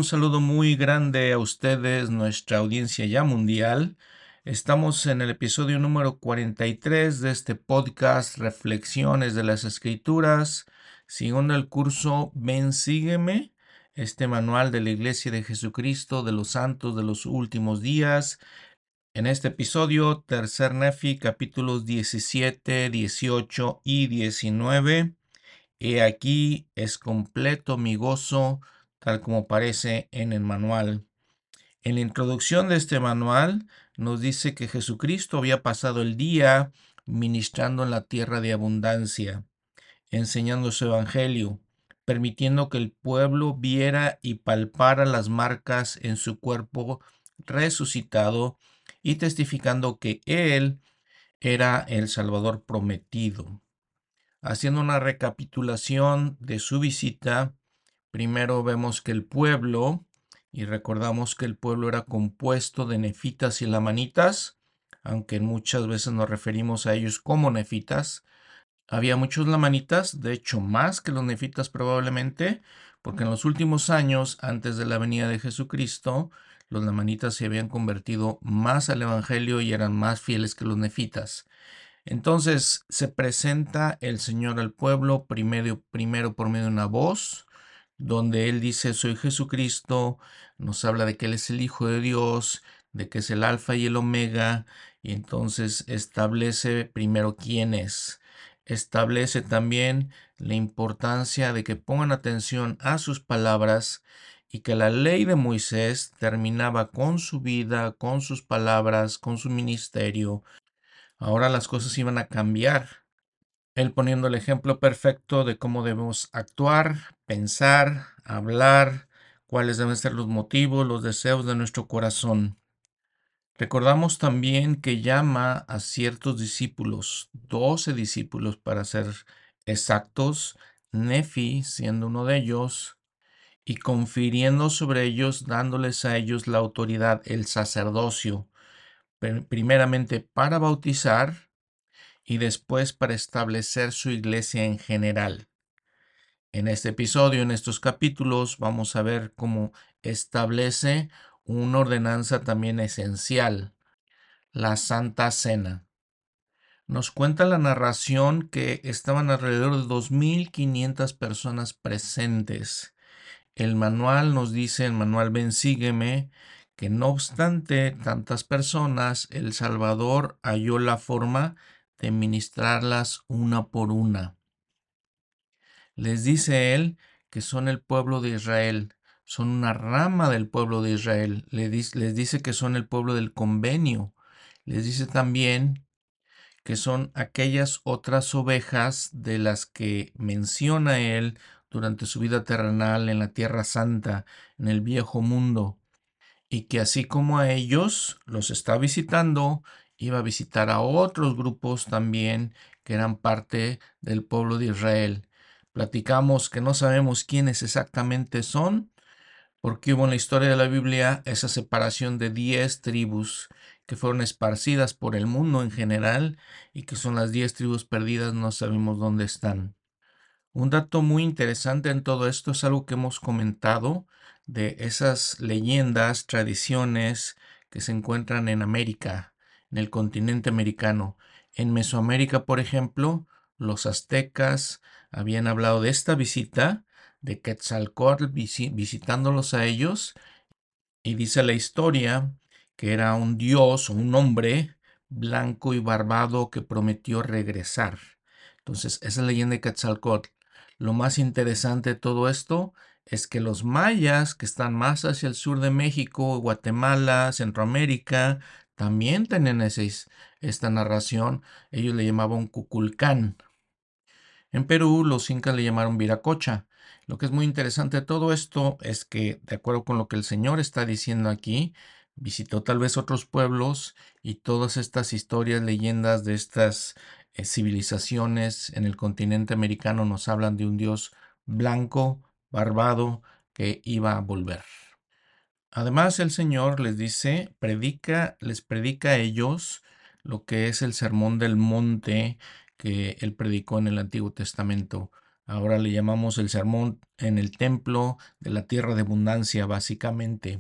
saludo muy grande a ustedes, nuestra audiencia ya mundial. Estamos en el episodio número 43 de este podcast Reflexiones de las Escrituras, siguiendo el curso Ven, sígueme, este manual de la Iglesia de Jesucristo de los Santos de los Últimos Días. En este episodio, tercer Nefi, capítulos 17, 18 y 19. He aquí es completo mi gozo, tal como parece en el manual. En la introducción de este manual nos dice que Jesucristo había pasado el día ministrando en la tierra de abundancia, enseñando su evangelio, permitiendo que el pueblo viera y palpara las marcas en su cuerpo resucitado y testificando que Él era el Salvador prometido. Haciendo una recapitulación de su visita, primero vemos que el pueblo, y recordamos que el pueblo era compuesto de nefitas y lamanitas, aunque muchas veces nos referimos a ellos como nefitas. Había muchos lamanitas, de hecho más que los nefitas probablemente, porque en los últimos años, antes de la venida de Jesucristo, los lamanitas se habían convertido más al evangelio y eran más fieles que los nefitas. Entonces se presenta el Señor al pueblo primero por medio de una voz, donde Él dice, soy Jesucristo, nos habla de que Él es el Hijo de Dios, de que es el Alfa y el Omega, y entonces establece primero quién es. Establece también la importancia de que pongan atención a sus palabras y que la ley de Moisés terminaba con su vida, con sus palabras, con su ministerio. Ahora las cosas iban a cambiar. Él poniendo el ejemplo perfecto de cómo debemos actuar, pensar, hablar, cuáles deben ser los motivos, los deseos de nuestro corazón. Recordamos también que llama a ciertos discípulos, 12 discípulos para ser exactos, Nefi siendo uno de ellos, y confiriendo sobre ellos, dándoles a ellos la autoridad, el sacerdocio, primeramente para bautizar, y después para establecer su iglesia en general. En este episodio, en estos capítulos, vamos a ver cómo establece una ordenanza también esencial, la Santa Cena. Nos cuenta la narración que estaban alrededor de 2500 personas presentes. El manual nos dice, el manual Ven, sígueme, que no obstante tantas personas, el Salvador halló la forma de ministrarlas una por una. Les dice él que son el pueblo de Israel, son una rama del pueblo de Israel. Les dice que son el pueblo del convenio. Les dice también que son aquellas otras ovejas de las que menciona él durante su vida terrenal en la Tierra Santa, en el viejo mundo, y que así como a ellos los está visitando, iba a visitar a otros grupos también que eran parte del pueblo de Israel. Platicamos que no sabemos quiénes exactamente son, porque hubo en la historia de la Biblia esa separación de 10 tribus que fueron esparcidas por el mundo en general y que son las 10 tribus perdidas, no sabemos dónde están. Un dato muy interesante en todo esto es algo que hemos comentado de esas leyendas, tradiciones que se encuentran en América, en el continente americano. En Mesoamérica, por ejemplo, los aztecas habían hablado de esta visita de Quetzalcóatl visitándolos a ellos, y dice la historia que era un dios o un hombre blanco y barbado que prometió regresar. Entonces, esa es la leyenda de Quetzalcóatl. Lo más interesante de todo esto es que los mayas, que están más hacia el sur de México, Guatemala, Centroamérica, también tienen esta narración. Ellos le llamaban Cuculcán. En Perú, los incas le llamaron Viracocha. Lo que es muy interesante de todo esto es que, de acuerdo con lo que el Señor está diciendo aquí, visitó tal vez otros pueblos y todas estas historias, leyendas de estas civilizaciones en el continente americano nos hablan de un Dios blanco, barbado, que iba a volver. Además, el Señor les dice, les predica a ellos lo que es el sermón del monte que él predicó en el Antiguo Testamento. Ahora le llamamos el sermón en el templo de la tierra de abundancia, básicamente.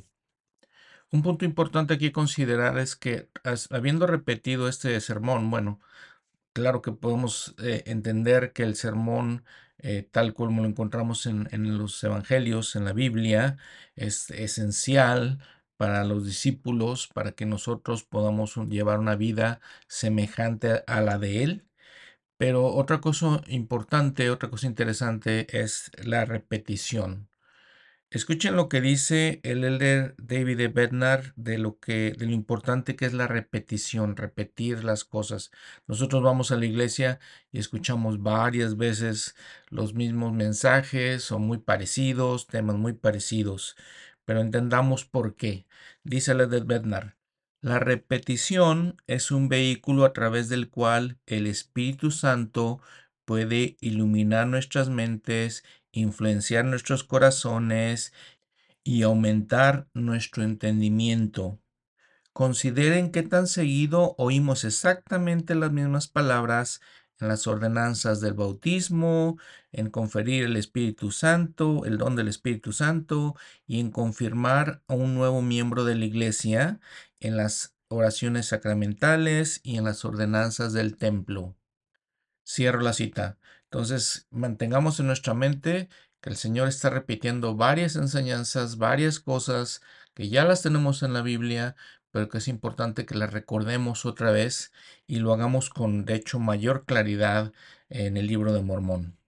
Un punto importante aquí a considerar es que, habiendo repetido este sermón, bueno, claro que podemos entender que el sermón, tal como lo encontramos en los evangelios, en la Biblia, es esencial para los discípulos, para que nosotros podamos llevar una vida semejante a la de Él. Pero otra cosa importante, otra cosa interesante es la repetición. Escuchen lo que dice el elder David E. Bednar de lo importante que es la repetición, repetir las cosas. Nosotros vamos a la iglesia y escuchamos varias veces los mismos mensajes o muy parecidos, temas muy parecidos, pero entendamos por qué. Dice el elder Bednar, la repetición es un vehículo a través del cual el Espíritu Santo puede iluminar nuestras mentes, influenciar nuestros corazones y aumentar nuestro entendimiento. Consideren qué tan seguido oímos exactamente las mismas palabras en las ordenanzas del bautismo, en conferir el Espíritu Santo, el don del Espíritu Santo y en confirmar a un nuevo miembro de la iglesia en las oraciones sacramentales y en las ordenanzas del templo. Cierro la cita. Entonces, mantengamos en nuestra mente que el Señor está repitiendo varias enseñanzas, varias cosas que ya las tenemos en la Biblia, pero que es importante que las recordemos otra vez y lo hagamos con, de hecho, mayor claridad en el libro de Mormón.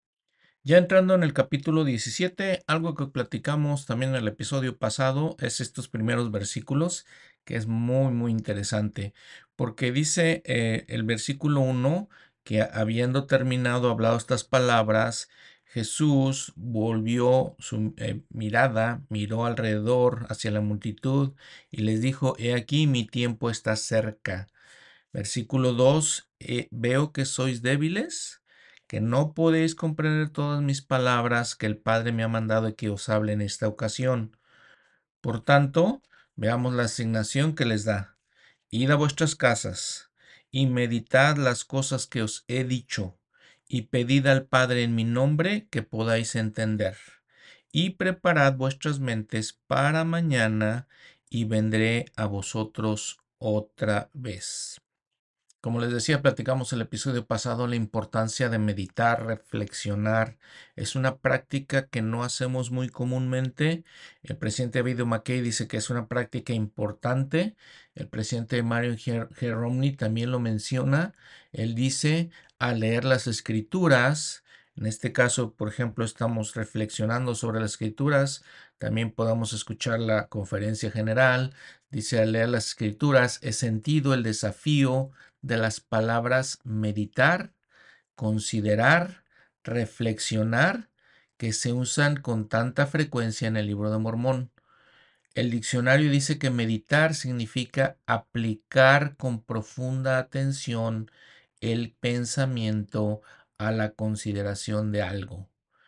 Ya entrando en el capítulo 17, algo que platicamos también en el episodio pasado es estos primeros versículos, que es muy interesante, porque dice el versículo 1 que habiendo terminado hablado estas palabras, Jesús volvió su mirada, miró alrededor hacia la multitud y les dijo, he aquí mi tiempo está cerca. Versículo 2, veo que sois débiles, que no podéis comprender todas mis palabras que el Padre me ha mandado que os hable en esta ocasión. Por tanto, veamos la asignación que les da. Id a vuestras casas y meditad las cosas que os he dicho, y pedid al Padre en mi nombre que podáis entender. Y preparad vuestras mentes para mañana, y vendré a vosotros otra vez. Como les decía, platicamos el episodio pasado la importancia de meditar, reflexionar. Es una práctica que no hacemos muy comúnmente. El presidente David McKay dice que es una práctica importante. El presidente Mario G. Romney también lo menciona. Él dice, al leer las escrituras, en este caso, por ejemplo, estamos reflexionando sobre las escrituras, también podamos escuchar la conferencia general. Dice, al leer las escrituras, he sentido el desafío de las palabras meditar, considerar, reflexionar, que se usan con tanta frecuencia en el libro de Mormón. El diccionario dice que meditar significa aplicar con profunda atención el pensamiento a la consideración de algo.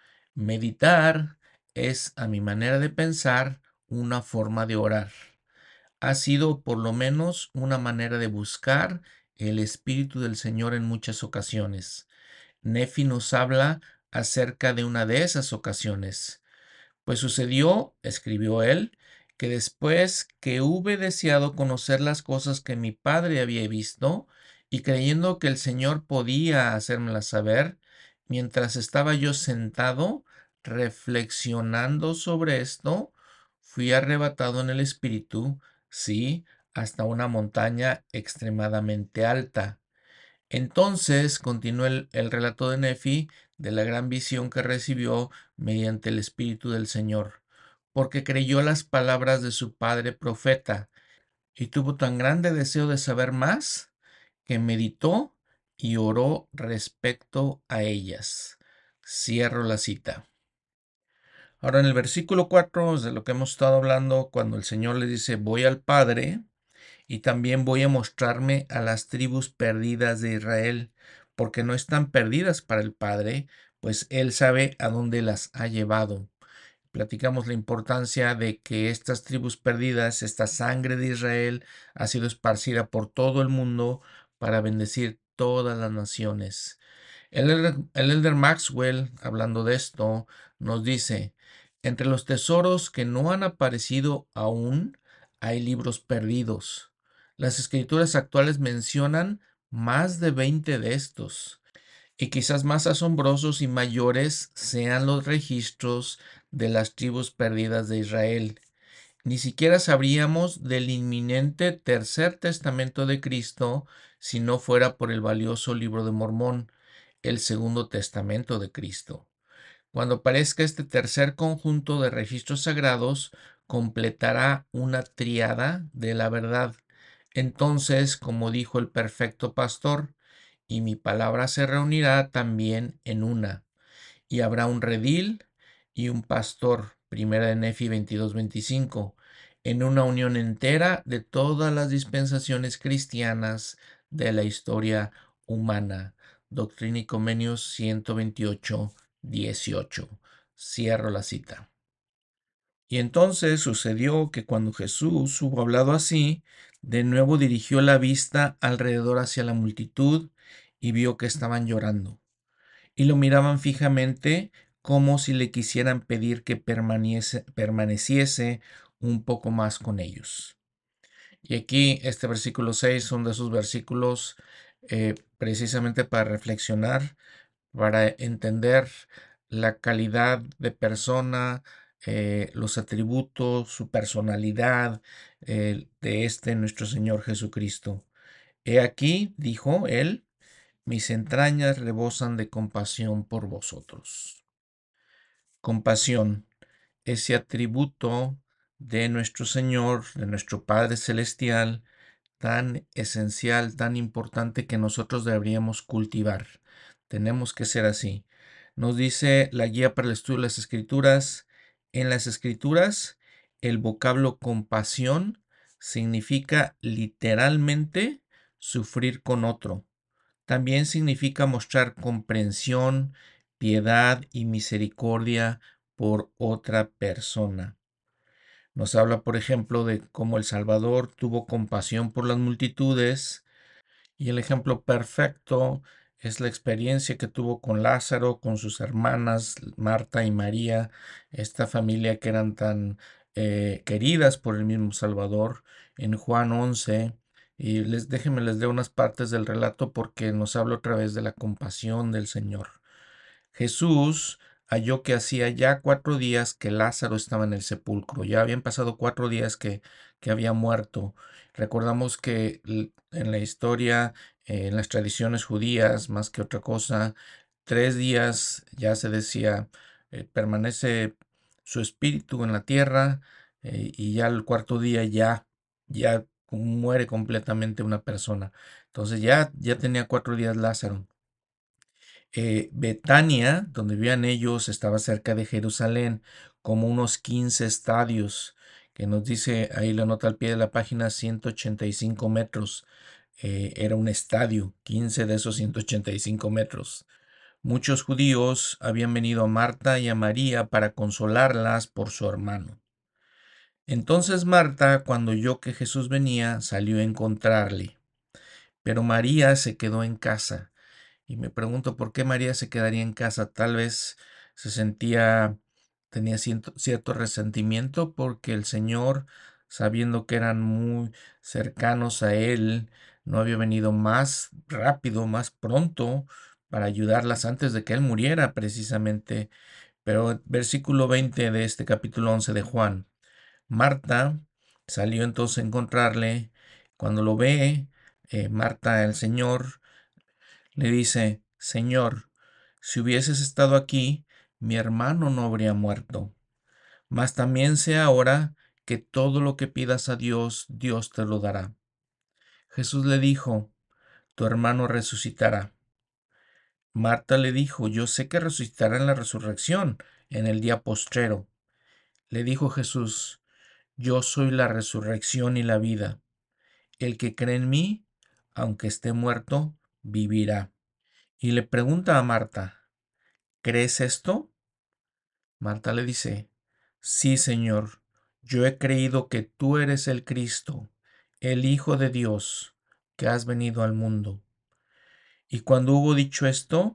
Meditar es, a mi manera de pensar, una forma de orar. Ha sido por lo menos una manera de buscar el Espíritu del Señor en muchas ocasiones. Nefi nos habla acerca de una de esas ocasiones. Pues sucedió, escribió él, que después que hube deseado conocer las cosas que mi padre había visto, y creyendo que el Señor podía hacérmelas saber, mientras estaba yo sentado reflexionando sobre esto, fui arrebatado en el espíritu, sí, hasta una montaña extremadamente alta. Entonces continuó el relato de Nefi de la gran visión que recibió mediante el Espíritu del Señor, porque creyó las palabras de su padre profeta y tuvo tan grande deseo de saber más que meditó y oró respecto a ellas. Cierro la cita. Ahora en el versículo 4 es de lo que hemos estado hablando, cuando el Señor le dice, voy al Padre y también voy a mostrarme a las tribus perdidas de Israel, porque no están perdidas para el Padre, pues Él sabe a dónde las ha llevado. Platicamos la importancia de que estas tribus perdidas, esta sangre de Israel, ha sido esparcida por todo el mundo para bendecir todas las naciones. El elder Maxwell, hablando de esto, nos dice, entre los tesoros que no han aparecido aún, hay libros perdidos. Las escrituras actuales mencionan más de 20 de estos, y quizás más asombrosos y mayores sean los registros de las tribus perdidas de Israel. Ni siquiera sabríamos del inminente tercer testamento de Cristo si no fuera por el valioso libro de Mormón, el segundo testamento de Cristo. Cuando aparezca este tercer conjunto de registros sagrados, completará una tríada de la verdad. Entonces, como dijo el perfecto pastor, y mi palabra se reunirá también en una, y habrá un redil y un pastor, primera de Nefi 22:25, en una unión entera de todas las dispensaciones cristianas de la historia humana. Doctrina y Convenios 128:18. Cierro la cita. Y entonces sucedió que cuando Jesús hubo hablado así, de nuevo dirigió la vista alrededor hacia la multitud y vio que estaban llorando y lo miraban fijamente como si le quisieran pedir que permaneciese un poco más con ellos. Y aquí este versículo 6 son de esos versículos precisamente para reflexionar, para entender la calidad de persona, los atributos, su personalidad de nuestro Señor Jesucristo. He aquí, dijo él, mis entrañas rebosan de compasión por vosotros. Compasión, ese atributo de nuestro Señor, de nuestro Padre Celestial, tan esencial, tan importante que nosotros deberíamos cultivar. Tenemos que ser así. Nos dice la guía para el estudio de las Escrituras. En las Escrituras, el vocablo compasión significa literalmente sufrir con otro. También significa mostrar comprensión, piedad y misericordia por otra persona. Nos habla, por ejemplo, de cómo el Salvador tuvo compasión por las multitudes y el ejemplo perfecto es la experiencia que tuvo con Lázaro, con sus hermanas Marta y María, esta familia que eran tan queridas por el mismo Salvador. En Juan 11, y déjenme les leo unas partes del relato porque nos habla otra vez de la compasión del Señor. Jesús halló que hacía ya 4 días que Lázaro estaba en el sepulcro. Ya habían pasado 4 días que había muerto. Recordamos que en la historia, en las tradiciones judías, más que otra cosa, 3 días ya se decía, permanece su espíritu en la tierra, y ya el cuarto día ya muere completamente una persona. Entonces ya tenía 4 días Lázaro. Betania, donde vivían ellos, estaba cerca de Jerusalén, como unos 15 estadios, que nos dice ahí la nota al pie de la página, 185 metros. Era un estadio, 15 de esos 185 metros. Muchos judíos habían venido a Marta y a María para consolarlas por su hermano. Entonces Marta, cuando oyó que Jesús venía, salió a encontrarle, pero María se quedó en casa. Y me pregunto por qué María se quedaría en casa. Tal vez tenía cierto resentimiento porque el Señor, sabiendo que eran muy cercanos a Él, no había venido más rápido, más pronto para ayudarlas antes de que Él muriera precisamente. Pero versículo 20 de este capítulo 11 de Juan. Marta salió entonces a encontrarle. Cuando lo ve, Marta, el Señor, le dice, Señor, si hubieses estado aquí, mi hermano no habría muerto. Mas también sé ahora que todo lo que pidas a Dios, Dios te lo dará. Jesús le dijo, tu hermano resucitará. Marta le dijo, yo sé que resucitará en la resurrección, en el día postrero. Le dijo Jesús, yo soy la resurrección y la vida. El que cree en mí, aunque esté muerto, vivirá. Y le pregunta a Marta, ¿crees esto? Marta le dice, sí, Señor, yo he creído que tú eres el Cristo, el Hijo de Dios, que has venido al mundo. Y cuando hubo dicho esto,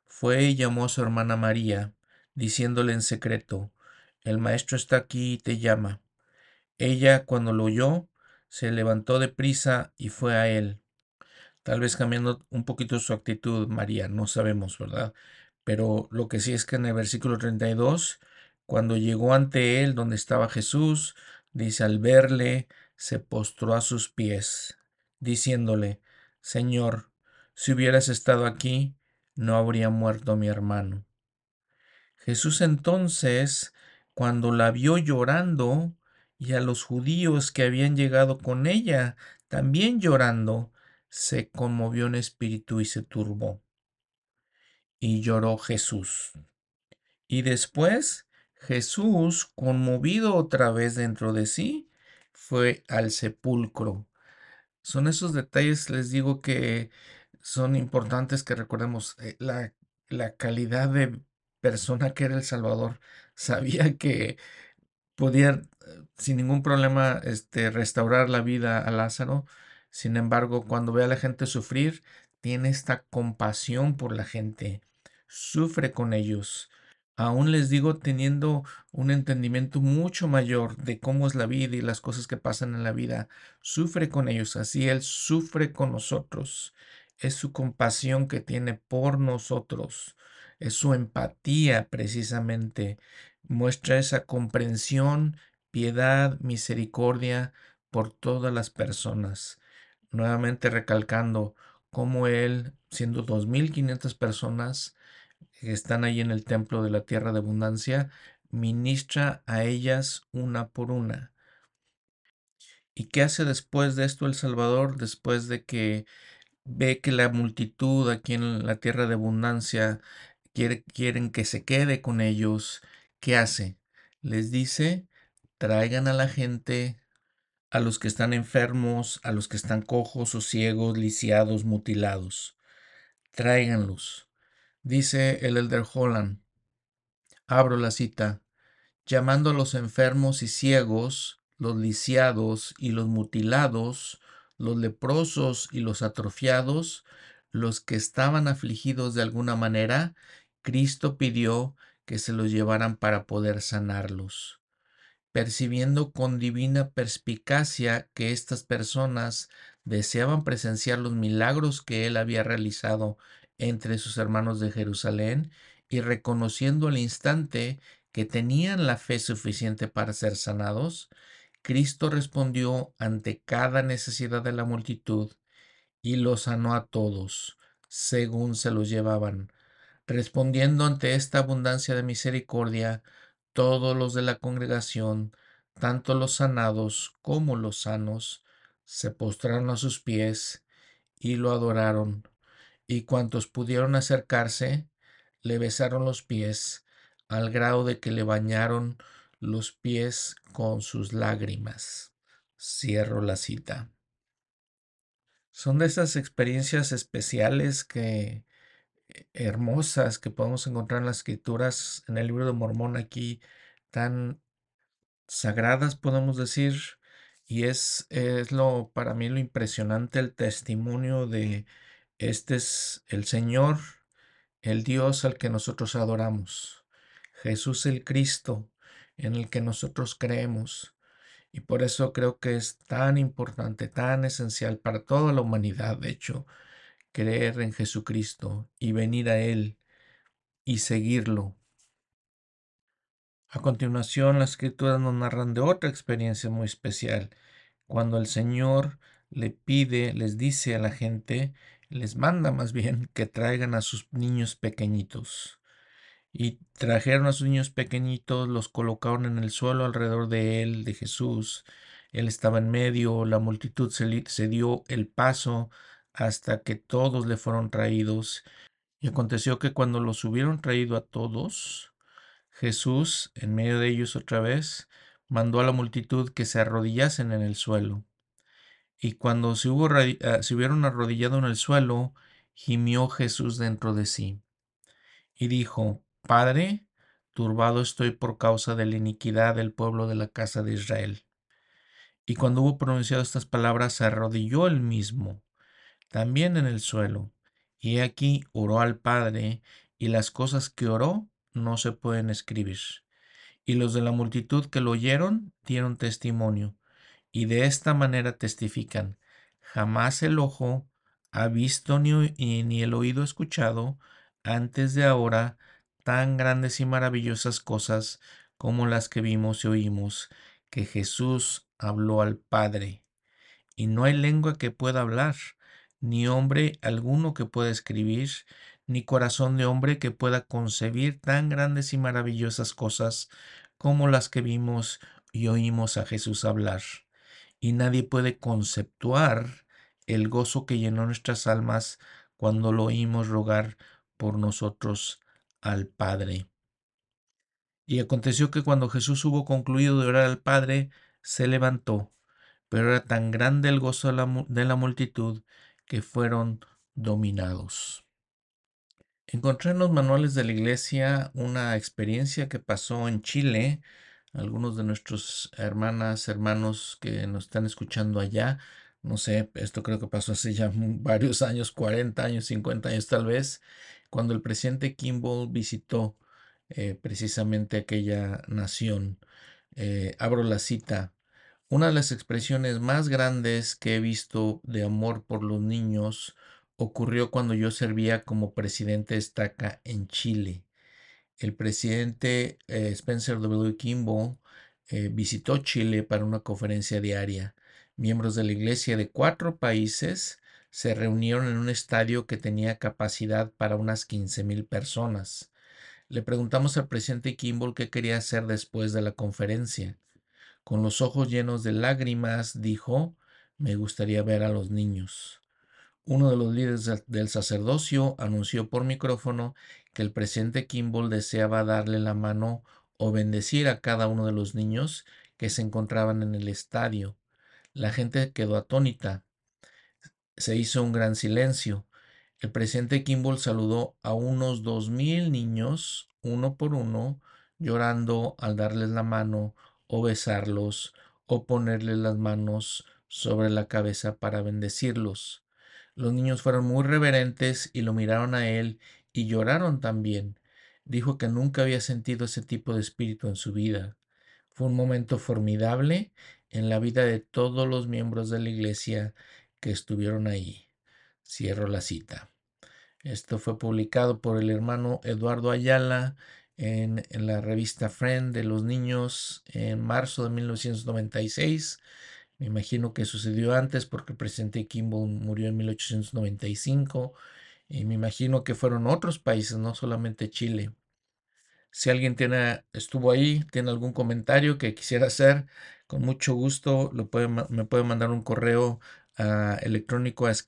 Fue y llamó a su hermana María, diciéndole en secreto, el maestro está aquí y te llama. Ella, cuando lo oyó, se levantó de prisa y fue a él. Tal vez cambiando un poquito su actitud, María, no sabemos, ¿verdad? Pero lo que sí es que en el versículo 32, cuando llegó ante él donde estaba Jesús, dice, al verle, se postró a sus pies, diciéndole, Señor, si hubieras estado aquí, no habría muerto mi hermano. Jesús entonces, cuando la vio llorando, y a los judíos que habían llegado con ella, también llorando, se conmovió en espíritu y se turbó. Y lloró Jesús. Y después Jesús, conmovido otra vez dentro de sí, fue al sepulcro. Son esos detalles, les digo, que son importantes que recordemos. La calidad de persona que era el Salvador. Sabía que podía sin ningún problema restaurar la vida a Lázaro. Sin embargo, cuando ve a la gente sufrir, tiene esta compasión por la gente, sufre con ellos. Aún les digo, teniendo un entendimiento mucho mayor de cómo es la vida y las cosas que pasan en la vida, sufre con ellos, así Él sufre con nosotros. Es su compasión que tiene por nosotros, es su empatía precisamente, muestra esa comprensión, piedad, misericordia por todas las personas. Nuevamente recalcando cómo Él, siendo 2500 personas que están ahí en el templo de la tierra de abundancia, ministra a ellas una por una. ¿Y qué hace después de esto el Salvador? Después de que ve que la multitud aquí en la tierra de abundancia quieren que se quede con ellos, ¿qué hace? Les dice, traigan a la gente, a los que están enfermos, a los que están cojos o ciegos, lisiados, mutilados. Tráiganlos. Dice el Elder Holland, abro la cita, llamando a los enfermos y ciegos, los lisiados y los mutilados, los leprosos y los atrofiados, los que estaban afligidos de alguna manera, Cristo pidió que se los llevaran para poder sanarlos. Percibiendo con divina perspicacia que estas personas deseaban presenciar los milagros que él había realizado entre sus hermanos de Jerusalén y reconociendo al instante que tenían la fe suficiente para ser sanados, Cristo respondió ante cada necesidad de la multitud y los sanó a todos, según se los llevaban. Respondiendo ante esta abundancia de misericordia, todos los de la congregación, tanto los sanados como los sanos, se postraron a sus pies y lo adoraron, y cuantos pudieron acercarse, le besaron los pies, al grado de que le bañaron los pies con sus lágrimas. Cierro la cita. Son de esas experiencias especiales que hermosas que podemos encontrar en las escrituras, en el libro de Mormón aquí, tan sagradas podemos decir, y es lo para mí lo impresionante, el testimonio de este es el Señor, el Dios al que nosotros adoramos, Jesús el Cristo, en el que nosotros creemos. Y por eso creo que es tan importante, tan esencial para toda la humanidad, de hecho, creer en Jesucristo y venir a Él y seguirlo. A continuación, las escrituras nos narran de otra experiencia muy especial, cuando el Señor le pide, les dice a la gente, les manda más bien que traigan a sus niños pequeñitos. Y trajeron a sus niños pequeñitos, los colocaron en el suelo alrededor de él, de Jesús. Él estaba en medio, la multitud se dio el paso hasta que todos le fueron traídos. Y aconteció que cuando los hubieron traído a todos, Jesús, en medio de ellos otra vez, mandó a la multitud que se arrodillasen en el suelo. Y cuando se hubieron arrodillado en el suelo, gimió Jesús dentro de sí. Y dijo, Padre, turbado estoy por causa de la iniquidad del pueblo de la casa de Israel. Y cuando hubo pronunciado estas palabras, se arrodilló él mismo, también en el suelo. Y he aquí oró al Padre, y las cosas que oró no se pueden escribir. Y los de la multitud que lo oyeron dieron testimonio, y de esta manera testifican: jamás el ojo ha visto ni el oído escuchado antes de ahora tan grandes y maravillosas cosas como las que vimos y oímos, que Jesús habló al Padre. Y no hay lengua que pueda hablar, ni hombre alguno que pueda escribir, ni corazón de hombre que pueda concebir tan grandes y maravillosas cosas como las que vimos y oímos a Jesús hablar. Y nadie puede conceptuar el gozo que llenó nuestras almas cuando lo oímos rogar por nosotros al Padre. Y aconteció que cuando Jesús hubo concluido de orar al Padre, se levantó, pero era tan grande el gozo de la multitud que fueron dominados. Encontré en los manuales de la iglesia una experiencia que pasó en Chile. Algunos de nuestros hermanos que nos están escuchando allá, no sé, esto creo que pasó hace ya varios años, 40 años, 50 años tal vez, cuando el presidente Kimball visitó precisamente aquella nación. Abro la cita. Una de las expresiones más grandes que he visto de amor por los niños ocurrió cuando yo servía como presidente de estaca en Chile. El presidente Spencer W. Kimball visitó Chile para una conferencia diaria. Miembros de la iglesia de 4 países se reunieron en un estadio que tenía capacidad para unas 15,000 personas. Le preguntamos al presidente Kimball qué quería hacer después de la conferencia. Con los ojos llenos de lágrimas, dijo: me gustaría ver a los niños. Uno de los líderes del sacerdocio anunció por micrófono que el presidente Kimball deseaba darle la mano o bendecir a cada uno de los niños que se encontraban en el estadio. La gente quedó atónita. Se hizo un gran silencio. El presidente Kimball saludó a unos 2,000 niños, uno por uno, llorando al darles la mano o besarlos o ponerles las manos sobre la cabeza para bendecirlos. Los niños fueron muy reverentes y lo miraron a él y lloraron también. Dijo que nunca había sentido ese tipo de espíritu en su vida. Fue un momento formidable en la vida de todos los miembros de la iglesia que estuvieron ahí. Cierro la cita. Esto fue publicado por el hermano Eduardo Ayala en la revista Friend de los niños en marzo de 1996. Me imagino que sucedió antes porque el presidente Kimball murió en 1895 y me imagino que fueron otros países, no solamente Chile. Si alguien estuvo ahí, tiene algún comentario que quisiera hacer, con mucho gusto me puede mandar un correo electrónico a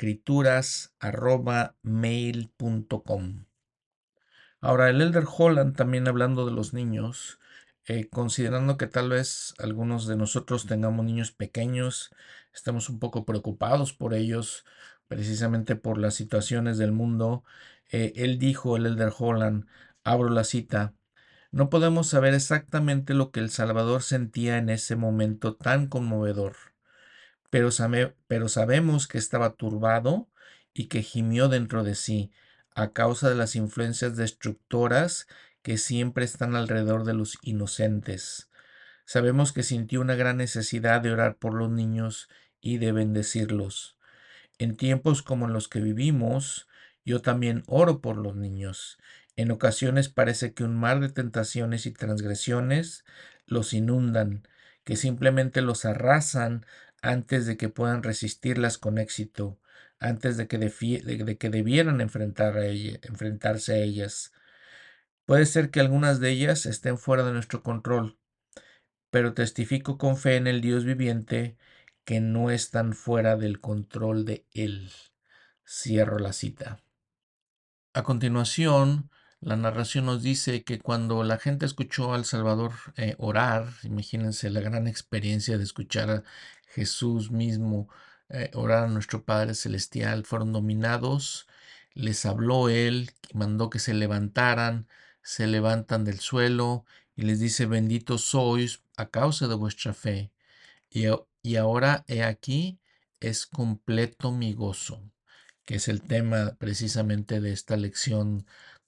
escrituras@mail.com. Ahora, el Elder Holland, también hablando de los niños, considerando que tal vez algunos de nosotros tengamos niños pequeños, estamos un poco preocupados por ellos, precisamente por las situaciones del mundo. Él dijo, el Elder Holland, abro la cita: no podemos saber exactamente lo que el Salvador sentía en ese momento tan conmovedor, pero sabemos que estaba turbado y que gimió dentro de sí a causa de las influencias destructoras que siempre están alrededor de los inocentes. Sabemos que sintió una gran necesidad de orar por los niños y de bendecirlos. En tiempos como los que vivimos, yo también oro por los niños. En ocasiones parece que un mar de tentaciones y transgresiones los inundan, que simplemente los arrasan antes de que puedan resistirlas con éxito, antes de que debieran enfrentarse a ellas. Puede ser que algunas de ellas estén fuera de nuestro control, pero testifico con fe en el Dios viviente que no están fuera del control de Él. Cierro la cita. A continuación, la narración nos dice que cuando la gente escuchó al Salvador orar, imagínense la gran experiencia de escuchar a Jesús mismo orar a nuestro Padre Celestial, fueron dominados, les habló Él, mandó que se levantaran, se levantan del suelo y les dice: benditos sois a causa de vuestra fe. Y ahora he aquí, es completo mi gozo, que es el tema precisamente de esta lección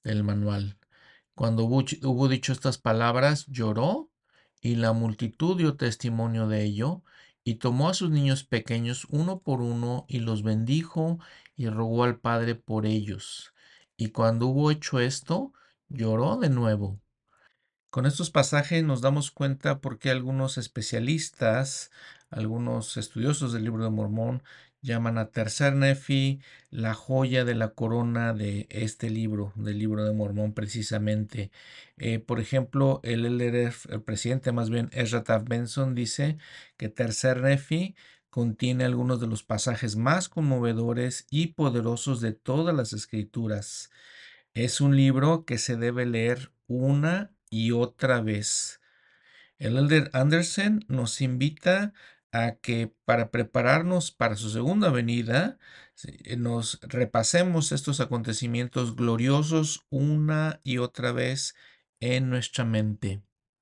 del manual. Cuando hubo dicho estas palabras, lloró, y la multitud dio testimonio de ello, y tomó a sus niños pequeños uno por uno, y los bendijo, y rogó al Padre por ellos. Y cuando hubo hecho esto, lloró de nuevo. Con estos pasajes nos damos cuenta por qué algunos especialistas, algunos estudiosos del libro de Mormón, llaman a Tercer Nefi la joya de la corona de este libro, del libro de Mormón precisamente. Por ejemplo, el presidente más bien, Ezra Taft Benson, dice que Tercer Nefi contiene algunos de los pasajes más conmovedores y poderosos de todas las escrituras. Es un libro que se debe leer una y otra vez. El Elder Anderson nos invita a que para prepararnos para su segunda venida, nos repasemos estos acontecimientos gloriosos una y otra vez en nuestra mente.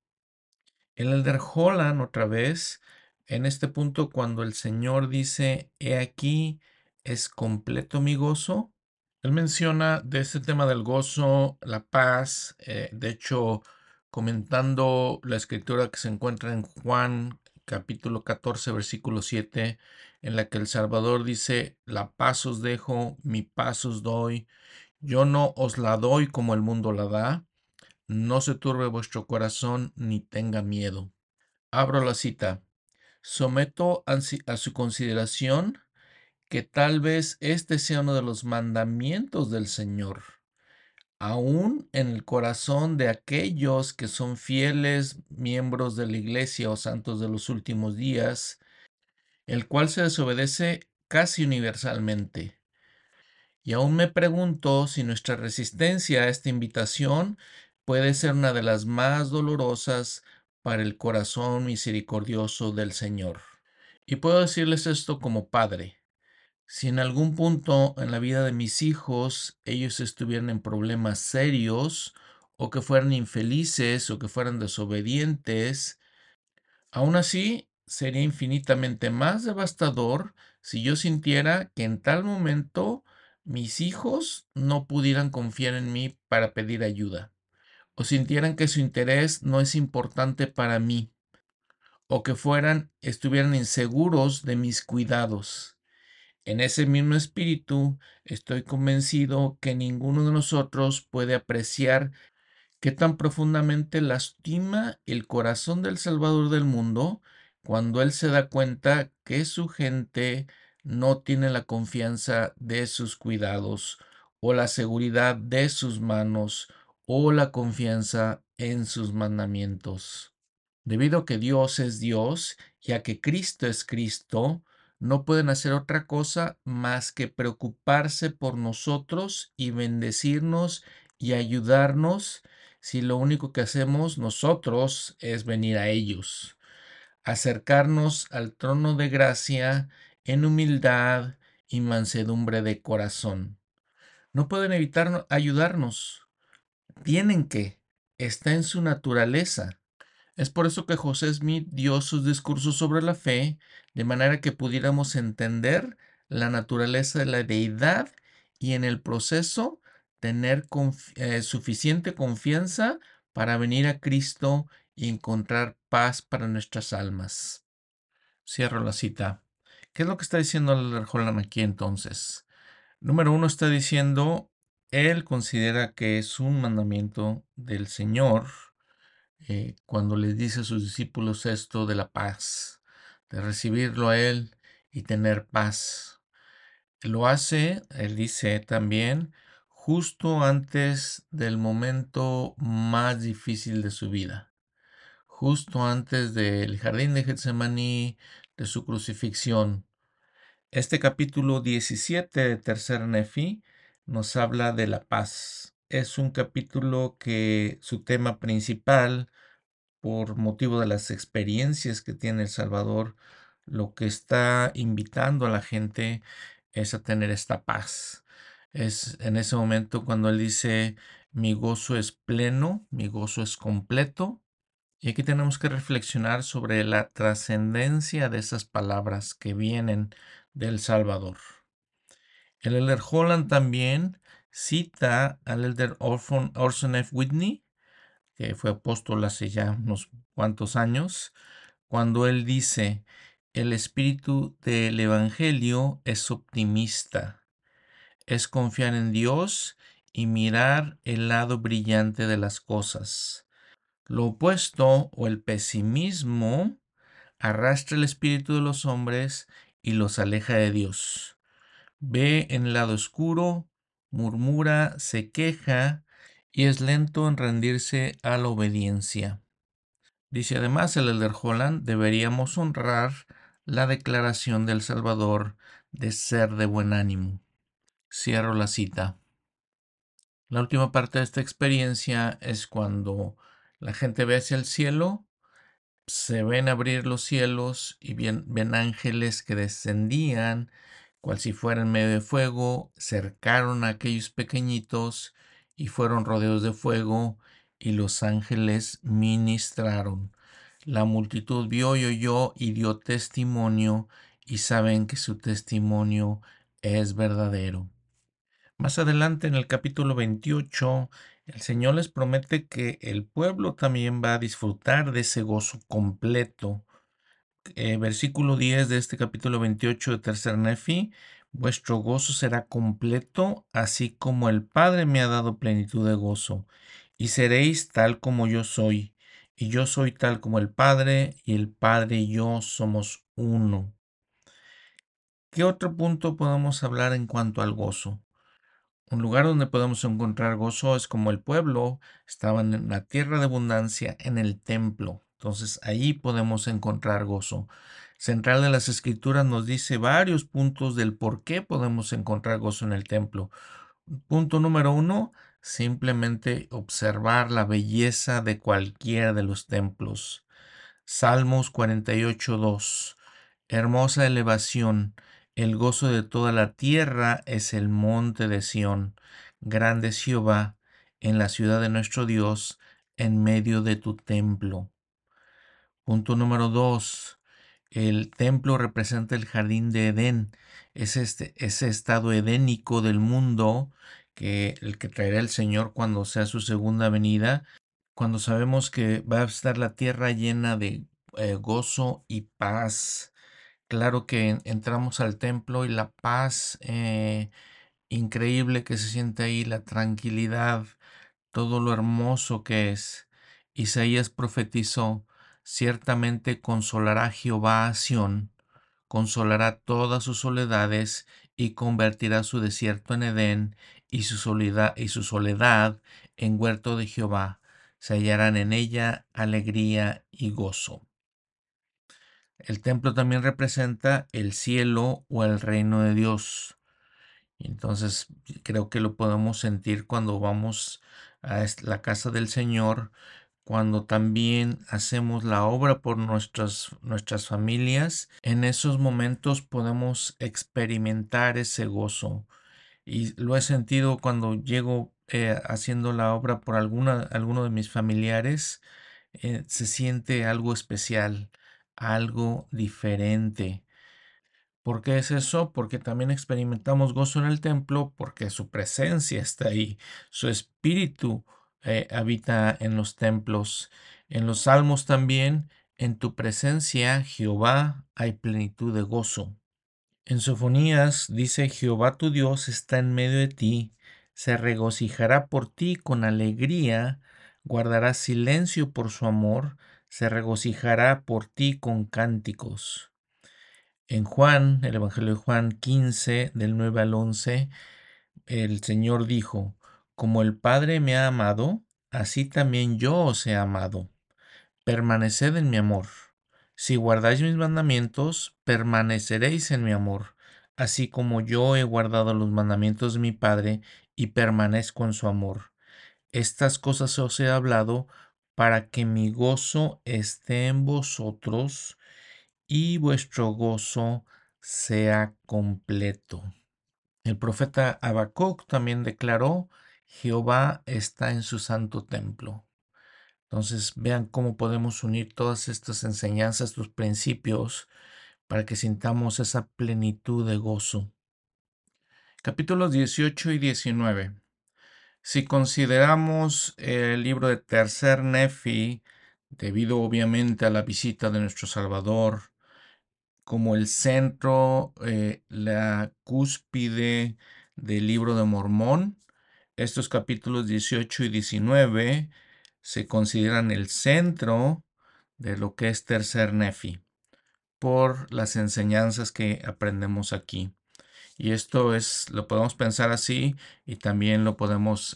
El Elder Holland otra vez, en este punto cuando el Señor dice, he aquí, es completo mi gozo. Él menciona de este tema del gozo, la paz, de hecho, comentando la escritura que se encuentra en Juan capítulo 14, versículo 7, en la que el Salvador dice, la paz os dejo, mi paz os doy, yo no os la doy como el mundo la da, no se turbe vuestro corazón ni tenga miedo. Abro la cita. Someto a su consideración que tal vez este sea uno de los mandamientos del Señor, aún en el corazón de aquellos que son fieles miembros de la Iglesia o santos de los últimos días, el cual se desobedece casi universalmente. Y aún me pregunto si nuestra resistencia a esta invitación puede ser una de las más dolorosas para el corazón misericordioso del Señor. Y puedo decirles esto como padre. Si en algún punto en la vida de mis hijos ellos estuvieran en problemas serios, o que fueran infelices, o que fueran desobedientes, aún así sería infinitamente más devastador si yo sintiera que en tal momento mis hijos no pudieran confiar en mí para pedir ayuda, o sintieran que su interés no es importante para mí, o que estuvieran inseguros de mis cuidados. En ese mismo espíritu, estoy convencido que ninguno de nosotros puede apreciar qué tan profundamente lastima el corazón del Salvador del mundo cuando Él se da cuenta que su gente no tiene la confianza de sus cuidados, o la seguridad de sus manos, o la confianza en sus mandamientos. Debido a que Dios es Dios y a que Cristo es Cristo, no pueden hacer otra cosa más que preocuparse por nosotros y bendecirnos y ayudarnos si lo único que hacemos nosotros es venir a ellos, acercarnos al trono de gracia en humildad y mansedumbre de corazón. No pueden evitar ayudarnos, tienen que, está en su naturaleza. Es por eso que José Smith dio sus discursos sobre la fe, de manera que pudiéramos entender la naturaleza de la deidad y en el proceso tener suficiente confianza para venir a Cristo y encontrar paz para nuestras almas. Cierro la cita. ¿Qué es lo que está diciendo el Holland aquí entonces? Número uno, está diciendo, él considera que es un mandamiento del Señor cuando les dice a sus discípulos esto de la paz, de recibirlo a Él y tener paz. Lo hace, Él dice también, justo antes del momento más difícil de su vida, justo antes del jardín de Getsemaní, de su crucifixión. Este capítulo 17 de Tercer Nefi nos habla de la paz. Es un capítulo que su tema principal, por motivo de las experiencias que tiene El Salvador, lo que está invitando a la gente es a tener esta paz. Es en ese momento cuando él dice, mi gozo es pleno, mi gozo es completo. Y aquí tenemos que reflexionar sobre la trascendencia de esas palabras que vienen del Salvador. El Elder Holland también cita al elder Orson F. Whitney, que fue apóstol hace ya unos cuantos años, cuando él dice: el espíritu del Evangelio es optimista, es confiar en Dios y mirar el lado brillante de las cosas. Lo opuesto, o el pesimismo, arrastra el espíritu de los hombres y los aleja de Dios. Ve en el lado oscuro, murmura, se queja y es lento en rendirse a la obediencia. Dice además el elder Holland: deberíamos honrar la declaración del Salvador de ser de buen ánimo. Cierro la cita. La última parte de esta experiencia es cuando la gente ve hacia el cielo, se ven abrir los cielos y ven ángeles que descendían, cual si fueran medio de fuego, cercaron a aquellos pequeñitos y fueron rodeados de fuego, y los ángeles ministraron. La multitud vio y oyó y dio testimonio, y saben que su testimonio es verdadero. Más adelante, en el capítulo 28, el Señor les promete que el pueblo también va a disfrutar de ese gozo completo. Versículo 10 de este capítulo 28 de Tercer Nefi: vuestro gozo será completo, así como el Padre me ha dado plenitud de gozo, y seréis tal como yo soy, y yo soy tal como el Padre, y el Padre y yo somos uno. ¿Qué otro punto podemos hablar en cuanto al gozo? Un lugar donde podemos encontrar gozo es como el pueblo estaban en la tierra de abundancia, en el templo. Entonces ahí podemos encontrar gozo. Central de las Escrituras nos dice varios puntos del por qué podemos encontrar gozo en el templo. Punto número 1: simplemente observar la belleza de cualquiera de los templos. Salmos 48:2: hermosa elevación, el gozo de toda la tierra es el monte de Sión. Grande es Jehová en la ciudad de nuestro Dios, en medio de tu templo. Punto número 2: el templo representa el jardín de Edén. Es ese estado edénico del mundo el que traerá el Señor cuando sea su segunda venida, cuando sabemos que va a estar la tierra llena de gozo y paz. Claro que entramos al templo y la paz increíble que se siente ahí, la tranquilidad, todo lo hermoso que es. Isaías profetizó: ciertamente consolará Jehová a Sión, consolará todas sus soledades, y convertirá su desierto en Edén, y su soledad en huerto de Jehová. Se hallarán en ella alegría y gozo. El templo también representa el cielo o el reino de Dios. Entonces creo que lo podemos sentir cuando vamos a la casa del Señor, cuando también hacemos la obra por nuestras familias. En esos momentos podemos experimentar ese gozo. Y lo he sentido cuando llego haciendo la obra por alguno de mis familiares. Se siente algo especial, algo diferente. ¿Por qué es eso? Porque también experimentamos gozo en el templo, porque su presencia está ahí, su espíritu habita en los templos. En los salmos también: en tu presencia, Jehová, hay plenitud de gozo. En Sofonías dice: Jehová tu Dios está en medio de ti, se regocijará por ti con alegría, guardará silencio por su amor, se regocijará por ti con cánticos. En Juan, el Evangelio de Juan 15, del 9 al 11, el Señor dijo: como el Padre me ha amado, así también yo os he amado. Permaneced en mi amor. Si guardáis mis mandamientos, permaneceréis en mi amor, así como yo he guardado los mandamientos de mi Padre y permanezco en su amor. Estas cosas os he hablado para que mi gozo esté en vosotros y vuestro gozo sea completo. El profeta Habacuc también declaró: Jehová está en su santo templo. Entonces vean cómo podemos unir todas estas enseñanzas, estos principios, para que sintamos esa plenitud de gozo. Capítulos 18 y 19. Si consideramos el libro de Tercer Nefi, debido obviamente a la visita de nuestro Salvador, como el centro, la cúspide del libro de Mormón, estos capítulos 18 y 19 se consideran el centro de lo que es Tercer Nefi, por las enseñanzas que aprendemos aquí. Y esto es, lo podemos pensar así y también lo podemos,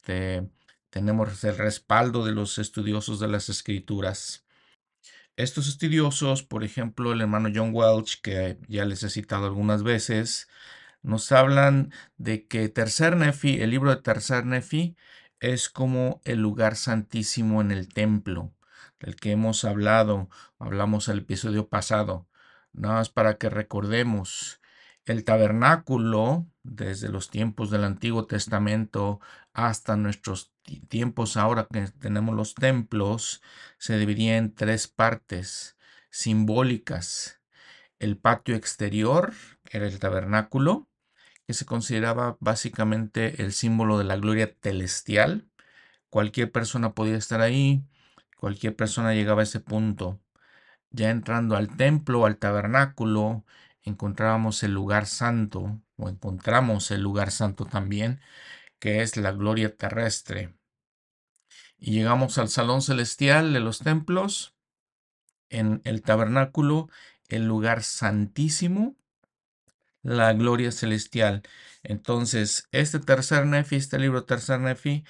tenemos el respaldo de los estudiosos de las escrituras. Estos estudiosos, por ejemplo, el hermano John Welch, que ya les he citado algunas veces, nos hablan de que Tercer Nefi, el libro de Tercer Nefi, es como el lugar santísimo en el templo, del que hemos hablado, hablamos el episodio pasado. Nada más para que recordemos, el tabernáculo, desde los tiempos del Antiguo Testamento hasta nuestros tiempos ahora que tenemos los templos, se dividía en tres partes simbólicas. El patio exterior era el tabernáculo, que se consideraba básicamente el símbolo de la gloria celestial. Cualquier persona podía estar ahí, cualquier persona llegaba a ese punto. Ya entrando al templo, al tabernáculo, encontrábamos el lugar santo, o encontramos el lugar santo también, que es la gloria terrestre. Y llegamos al salón celestial de los templos, en el tabernáculo, el lugar santísimo, la gloria celestial. Entonces, este tercer Nefi, este libro tercer Nefi,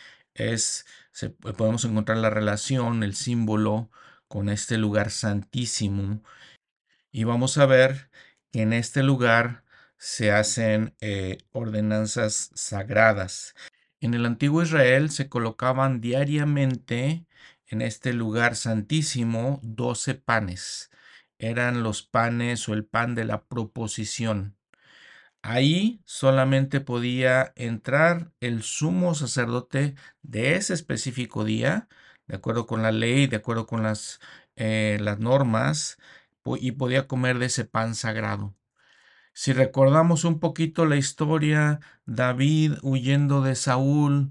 podemos encontrar la relación, el símbolo con este lugar santísimo. Y vamos a ver que en este lugar se hacen ordenanzas sagradas. En el antiguo Israel se colocaban diariamente en este lugar santísimo 12 panes. Eran los panes o el pan de la proposición. Ahí solamente podía entrar el sumo sacerdote de ese específico día, de acuerdo con la ley, de acuerdo con las normas, y podía comer de ese pan sagrado. Si recordamos un poquito la historia, David huyendo de Saúl,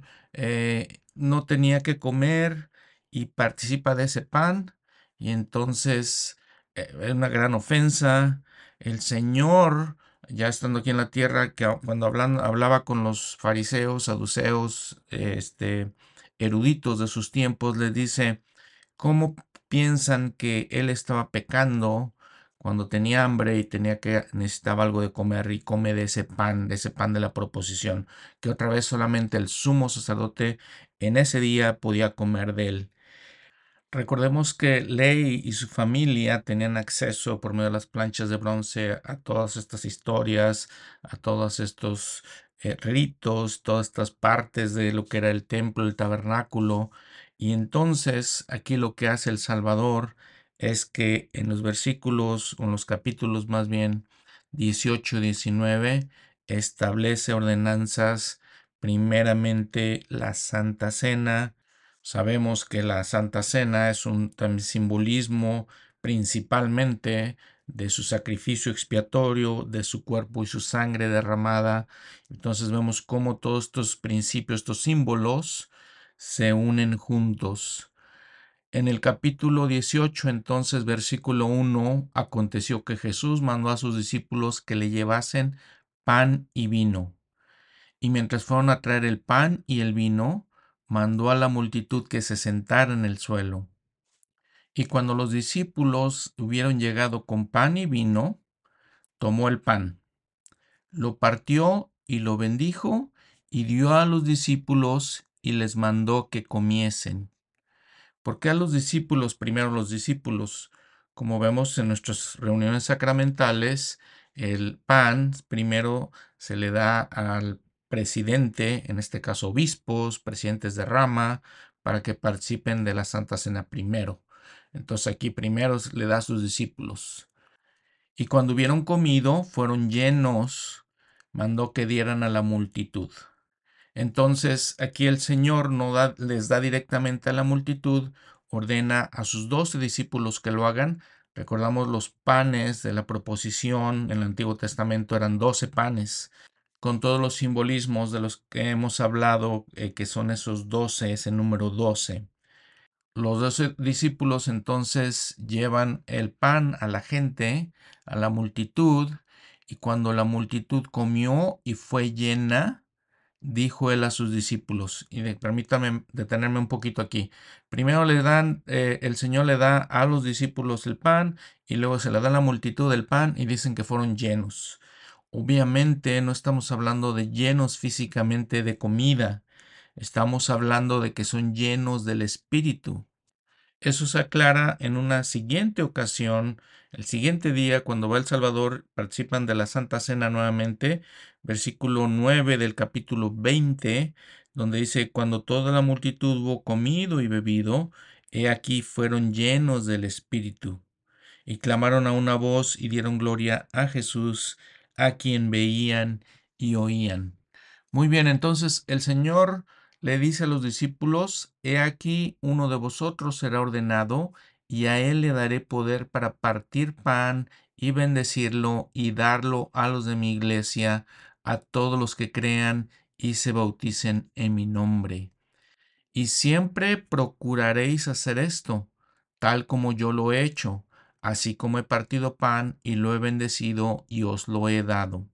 no tenía que comer y participa de ese pan, y entonces es una gran ofensa. El Señor, ya estando aquí en la tierra, que cuando hablaba con los fariseos, saduceos, eruditos de sus tiempos, les dice: ¿cómo piensan que él estaba pecando cuando tenía hambre y necesitaba algo de comer y come de ese pan de la proposición, que otra vez solamente el sumo sacerdote en ese día podía comer de él? Recordemos que Ley y su familia tenían acceso por medio de las planchas de bronce a todas estas historias, a todos estos ritos, todas estas partes de lo que era el templo, el tabernáculo. Y entonces aquí lo que hace el Salvador es que en los versículos, o en los capítulos más bien 18 y 19, establece ordenanzas, primeramente la Santa Cena. Sabemos que la Santa Cena es un simbolismo principalmente de su sacrificio expiatorio, de su cuerpo y su sangre derramada. Entonces vemos cómo todos estos principios, estos símbolos, se unen juntos. En el capítulo 18, entonces, versículo 1, aconteció que Jesús mandó a sus discípulos que le llevasen pan y vino. Y mientras fueron a traer el pan y el vino, mandó a la multitud que se sentara en el suelo. Y cuando los discípulos hubieron llegado con pan y vino, tomó el pan, lo partió y lo bendijo, y dio a los discípulos y les mandó que comiesen. ¿Por qué a los discípulos? Primero los discípulos. Como vemos en nuestras reuniones sacramentales, el pan primero se le da al presidente, en este caso obispos, presidentes de rama, para que participen de la Santa Cena primero. Entonces aquí primero le da a sus discípulos. Y cuando hubieron comido, fueron llenos, mandó que dieran a la multitud. Entonces aquí el Señor no les da directamente a la multitud, ordena a sus 12 discípulos que lo hagan. Recordamos los panes de la proposición en el Antiguo Testamento eran 12 panes. con todos los simbolismos de los que hemos hablado, que son esos 12, ese número 12. Los 12 discípulos entonces llevan el pan a la gente, a la multitud, y cuando la multitud comió y fue llena, dijo él a sus discípulos, y permítame detenerme un poquito aquí. Primero el Señor le da a los discípulos el pan, y luego se le da a la multitud el pan, y dicen que fueron llenos. Obviamente no estamos hablando de llenos físicamente de comida, estamos hablando de que son llenos del Espíritu. Eso se aclara en una siguiente ocasión, el siguiente día, cuando va el Salvador, participan de la Santa Cena nuevamente, versículo 9 del capítulo 20, donde dice, cuando toda la multitud hubo comido y bebido, he aquí fueron llenos del Espíritu, y clamaron a una voz y dieron gloria a Jesús, a quien veían y oían. Muy bien, entonces el Señor le dice a los discípulos, he aquí uno de vosotros será ordenado, y a él le daré poder para partir pan y bendecirlo y darlo a los de mi iglesia, a todos los que crean y se bauticen en mi nombre. Y siempre procuraréis hacer esto, tal como yo lo he hecho, así como he partido pan y lo he bendecido y os lo he dado.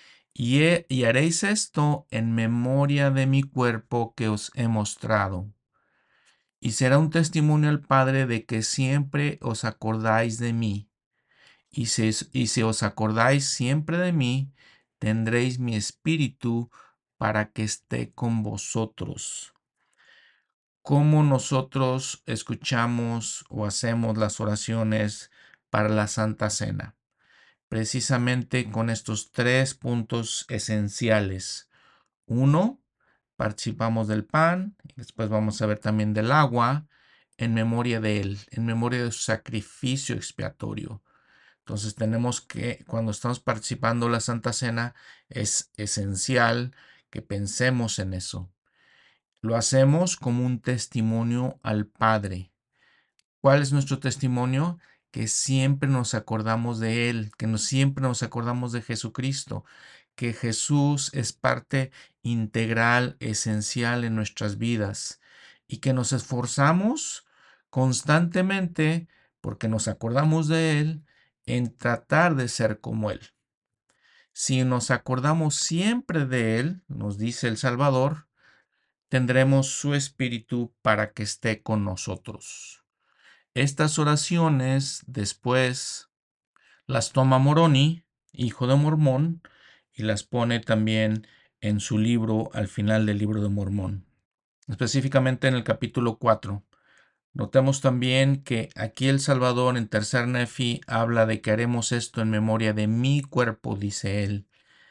Y haréis esto en memoria de mi cuerpo que os he mostrado. Y será un testimonio al Padre de que siempre os acordáis de mí. Y si os acordáis siempre de mí, tendréis mi espíritu para que esté con vosotros. ¿Cómo nosotros escuchamos o hacemos las oraciones para la Santa Cena? Precisamente con estos tres puntos esenciales. Uno, participamos del pan, y después vamos a ver también del agua, en memoria de Él, en memoria de su sacrificio expiatorio. Entonces tenemos que, cuando estamos participando de la Santa Cena, es esencial que pensemos en eso. Lo hacemos como un testimonio al Padre. ¿Cuál es nuestro testimonio? Que siempre nos acordamos de Él, siempre nos acordamos de Jesucristo, que Jesús es parte integral, esencial en nuestras vidas y que nos esforzamos constantemente porque nos acordamos de Él en tratar de ser como Él. Si nos acordamos siempre de Él, nos dice el Salvador, tendremos su Espíritu para que esté con nosotros. Estas oraciones después las toma Moroni, hijo de Mormón, y las pone también en su libro al final del libro de Mormón, específicamente en el capítulo 4. Notemos también que aquí el Salvador en tercer Nefi habla de que haremos esto en memoria de mi cuerpo, dice él.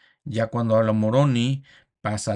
Ya cuando habla Moroni, pasa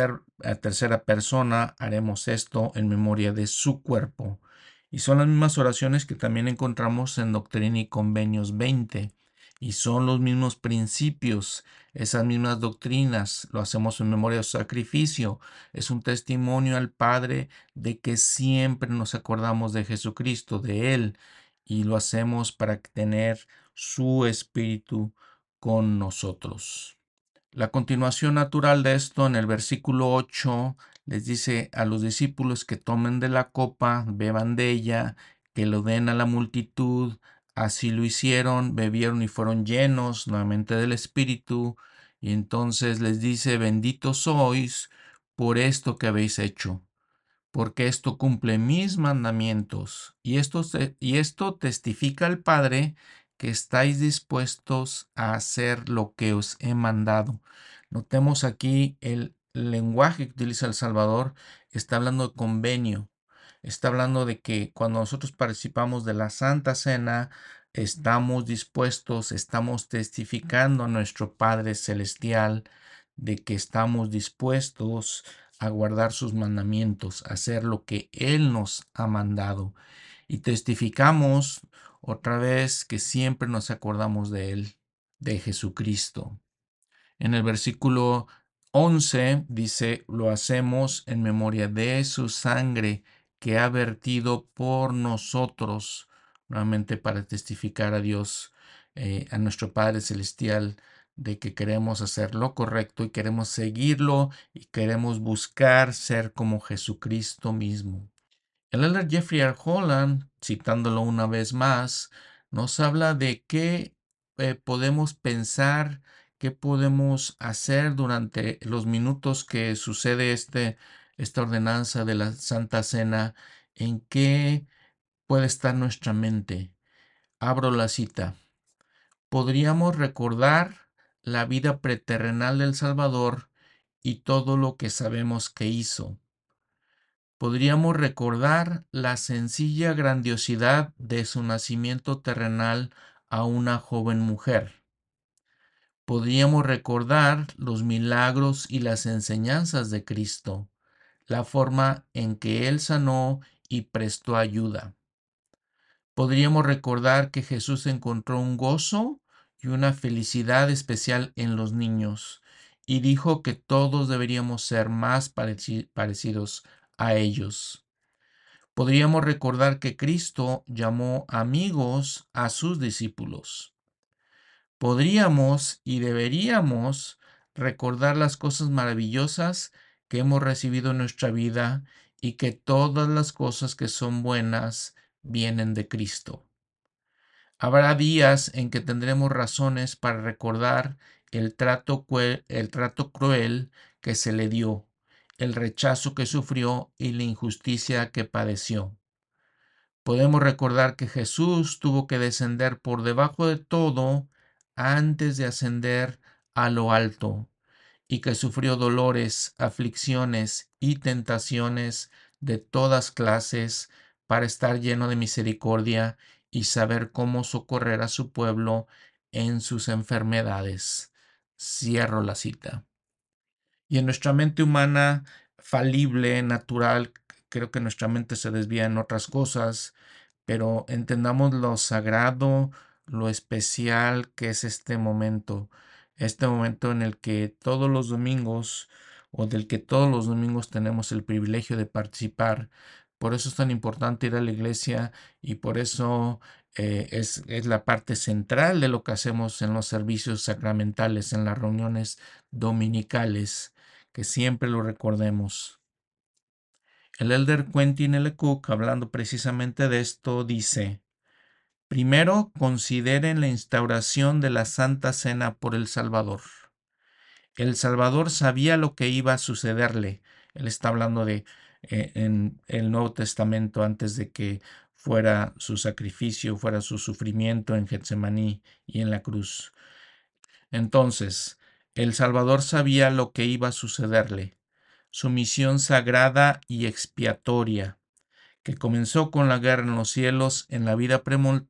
a tercera persona, haremos esto en memoria de su cuerpo. Y son las mismas oraciones que también encontramos en Doctrina y Convenios 20. Y son los mismos principios, esas mismas doctrinas. Lo hacemos en memoria de su sacrificio. Es un testimonio al Padre de que siempre nos acordamos de Jesucristo, de Él. Y lo hacemos para tener su Espíritu con nosotros. La continuación natural de esto en el versículo 8 les dice a los discípulos que tomen de la copa, beban de ella, que lo den a la multitud. Así lo hicieron, bebieron y fueron llenos nuevamente del Espíritu. Y entonces les dice, benditos sois por esto que habéis hecho, porque esto cumple mis mandamientos, y esto testifica al Padre que estáis dispuestos a hacer lo que os he mandado. Notemos aquí el lenguaje que utiliza el Salvador, está hablando de convenio, está hablando de que cuando nosotros participamos de la Santa Cena, estamos dispuestos, estamos testificando a nuestro Padre Celestial de que estamos dispuestos a guardar sus mandamientos, a hacer lo que Él nos ha mandado. Y testificamos otra vez que siempre nos acordamos de Él, de Jesucristo. En el versículo 11 dice, lo hacemos en memoria de su sangre que ha vertido por nosotros, nuevamente para testificar a Dios, a nuestro Padre Celestial, de que queremos hacer lo correcto y queremos seguirlo y queremos buscar ser como Jesucristo mismo. El elder Jeffrey R. Holland, citándolo una vez más, nos habla de qué podemos pensar, qué podemos hacer durante los minutos que sucede esta ordenanza de la Santa Cena, en qué puede estar nuestra mente. Abro la cita. Podríamos recordar la vida preterrenal del Salvador y todo lo que sabemos que hizo. Podríamos recordar la sencilla grandiosidad de su nacimiento terrenal a una joven mujer. Podríamos recordar los milagros y las enseñanzas de Cristo, la forma en que Él sanó y prestó ayuda. Podríamos recordar que Jesús encontró un gozo y una felicidad especial en los niños y dijo que todos deberíamos ser más parecidos a ellos. Podríamos recordar que Cristo llamó amigos a sus discípulos. Podríamos y deberíamos recordar las cosas maravillosas que hemos recibido en nuestra vida y que todas las cosas que son buenas vienen de Cristo. Habrá días en que tendremos razones para recordar el trato cruel que se le dio, el rechazo que sufrió y la injusticia que padeció. Podemos recordar que Jesús tuvo que descender por debajo de todo antes de ascender a lo alto, y que sufrió dolores, aflicciones y tentaciones de todas clases para estar lleno de misericordia y saber cómo socorrer a su pueblo en sus enfermedades. Cierro la cita. Y en nuestra mente humana falible, natural, creo que nuestra mente se desvía en otras cosas, pero entendamos lo sagrado, lo especial que es este momento en el que todos los domingos o del que todos los domingos tenemos el privilegio de participar. Por eso es tan importante ir a la iglesia y por eso es la parte central de lo que hacemos en los servicios sacramentales, en las reuniones dominicales, que siempre lo recordemos. El elder Quentin L. Cook, hablando precisamente de esto, dice: primero, consideren la instauración de la Santa Cena por el Salvador. El Salvador sabía lo que iba a sucederle. Él está hablando de en el Nuevo Testamento antes de que fuera su sacrificio, fuera su sufrimiento en Getsemaní y en la cruz. Entonces, el Salvador sabía lo que iba a sucederle, su misión sagrada y expiatoria, que comenzó con la guerra en los cielos en la vida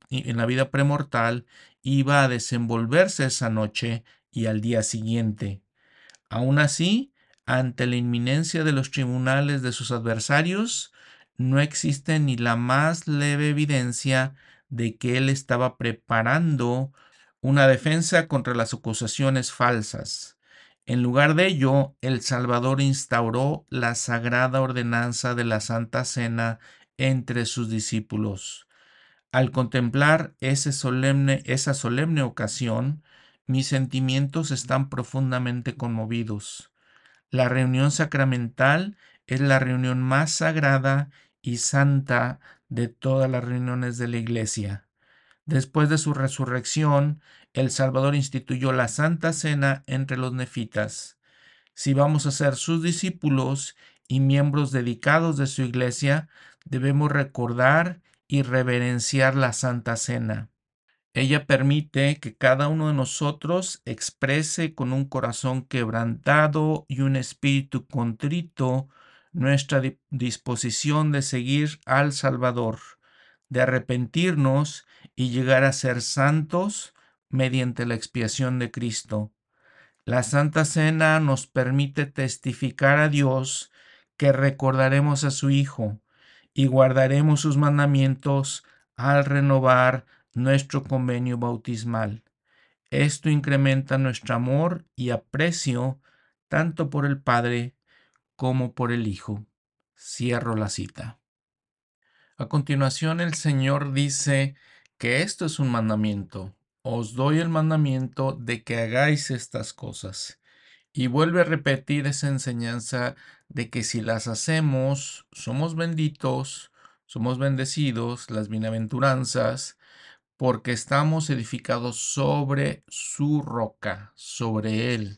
premortal, iba a desenvolverse esa noche y al día siguiente. Aun así, ante la inminencia de los tribunales de sus adversarios, no existe ni la más leve evidencia de que él estaba preparando una defensa contra las acusaciones falsas. En lugar de ello, el Salvador instauró la sagrada ordenanza de la Santa Cena entre sus discípulos. Al contemplar esa solemne ocasión, mis sentimientos están profundamente conmovidos. La reunión sacramental es la reunión más sagrada y santa de todas las reuniones de la Iglesia. Después de su resurrección, el Salvador instituyó la Santa Cena entre los nefitas. Si vamos a ser sus discípulos y miembros dedicados de su Iglesia, debemos recordar y reverenciar la Santa Cena. Ella permite que cada uno de nosotros exprese con un corazón quebrantado y un espíritu contrito nuestra disposición de seguir al Salvador, de arrepentirnos y llegar a ser santos mediante la expiación de Cristo. La Santa Cena nos permite testificar a Dios que recordaremos a su Hijo y guardaremos sus mandamientos al renovar nuestro convenio bautismal. Esto incrementa nuestro amor y aprecio tanto por el Padre como por el Hijo. Cierro la cita. A continuación, el Señor dice que esto es un mandamiento. os doy el mandamiento de que hagáis estas cosas. Y vuelve a repetir esa enseñanza de que si las hacemos, somos benditos, somos bendecidos, las bienaventuranzas, porque estamos edificados sobre su roca, sobre él.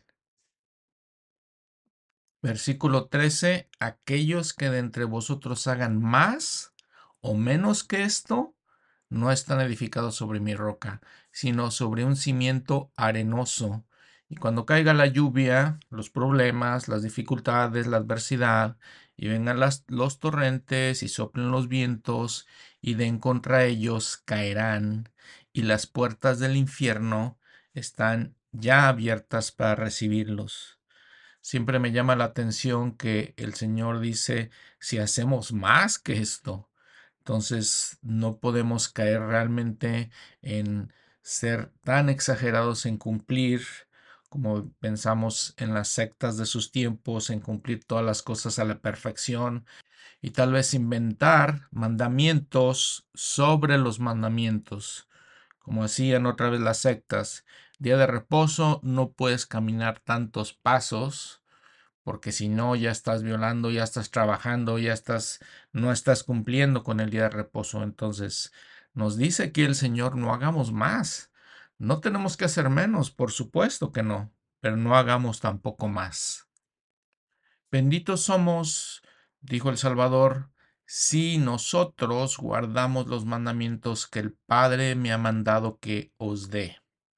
Versículo 13, aquellos que de entre vosotros hagan más o menos que esto, no están edificados sobre mi roca, sino sobre un cimiento arenoso. Y cuando caiga la lluvia, los problemas, las dificultades, la adversidad, y vengan los torrentes y soplen los vientos, y den contra ellos, caerán, y las puertas del infierno están ya abiertas para recibirlos. Siempre me llama la atención que el Señor dice, si hacemos más que esto, entonces no podemos caer realmente en ser tan exagerados en cumplir, como pensamos en las sectas de sus tiempos, en cumplir todas las cosas a la perfección y tal vez inventar mandamientos sobre los mandamientos, como hacían otra vez las sectas. Día de reposo no puedes caminar tantos pasos porque si no ya estás violando, ya estás trabajando, no estás cumpliendo con el día de reposo. Entonces, nos dice aquí el Señor, no hagamos más. No tenemos que hacer menos, por supuesto que no, pero no hagamos tampoco más. Benditos somos, dijo el Salvador, si nosotros guardamos los mandamientos que el Padre me ha mandado que os dé.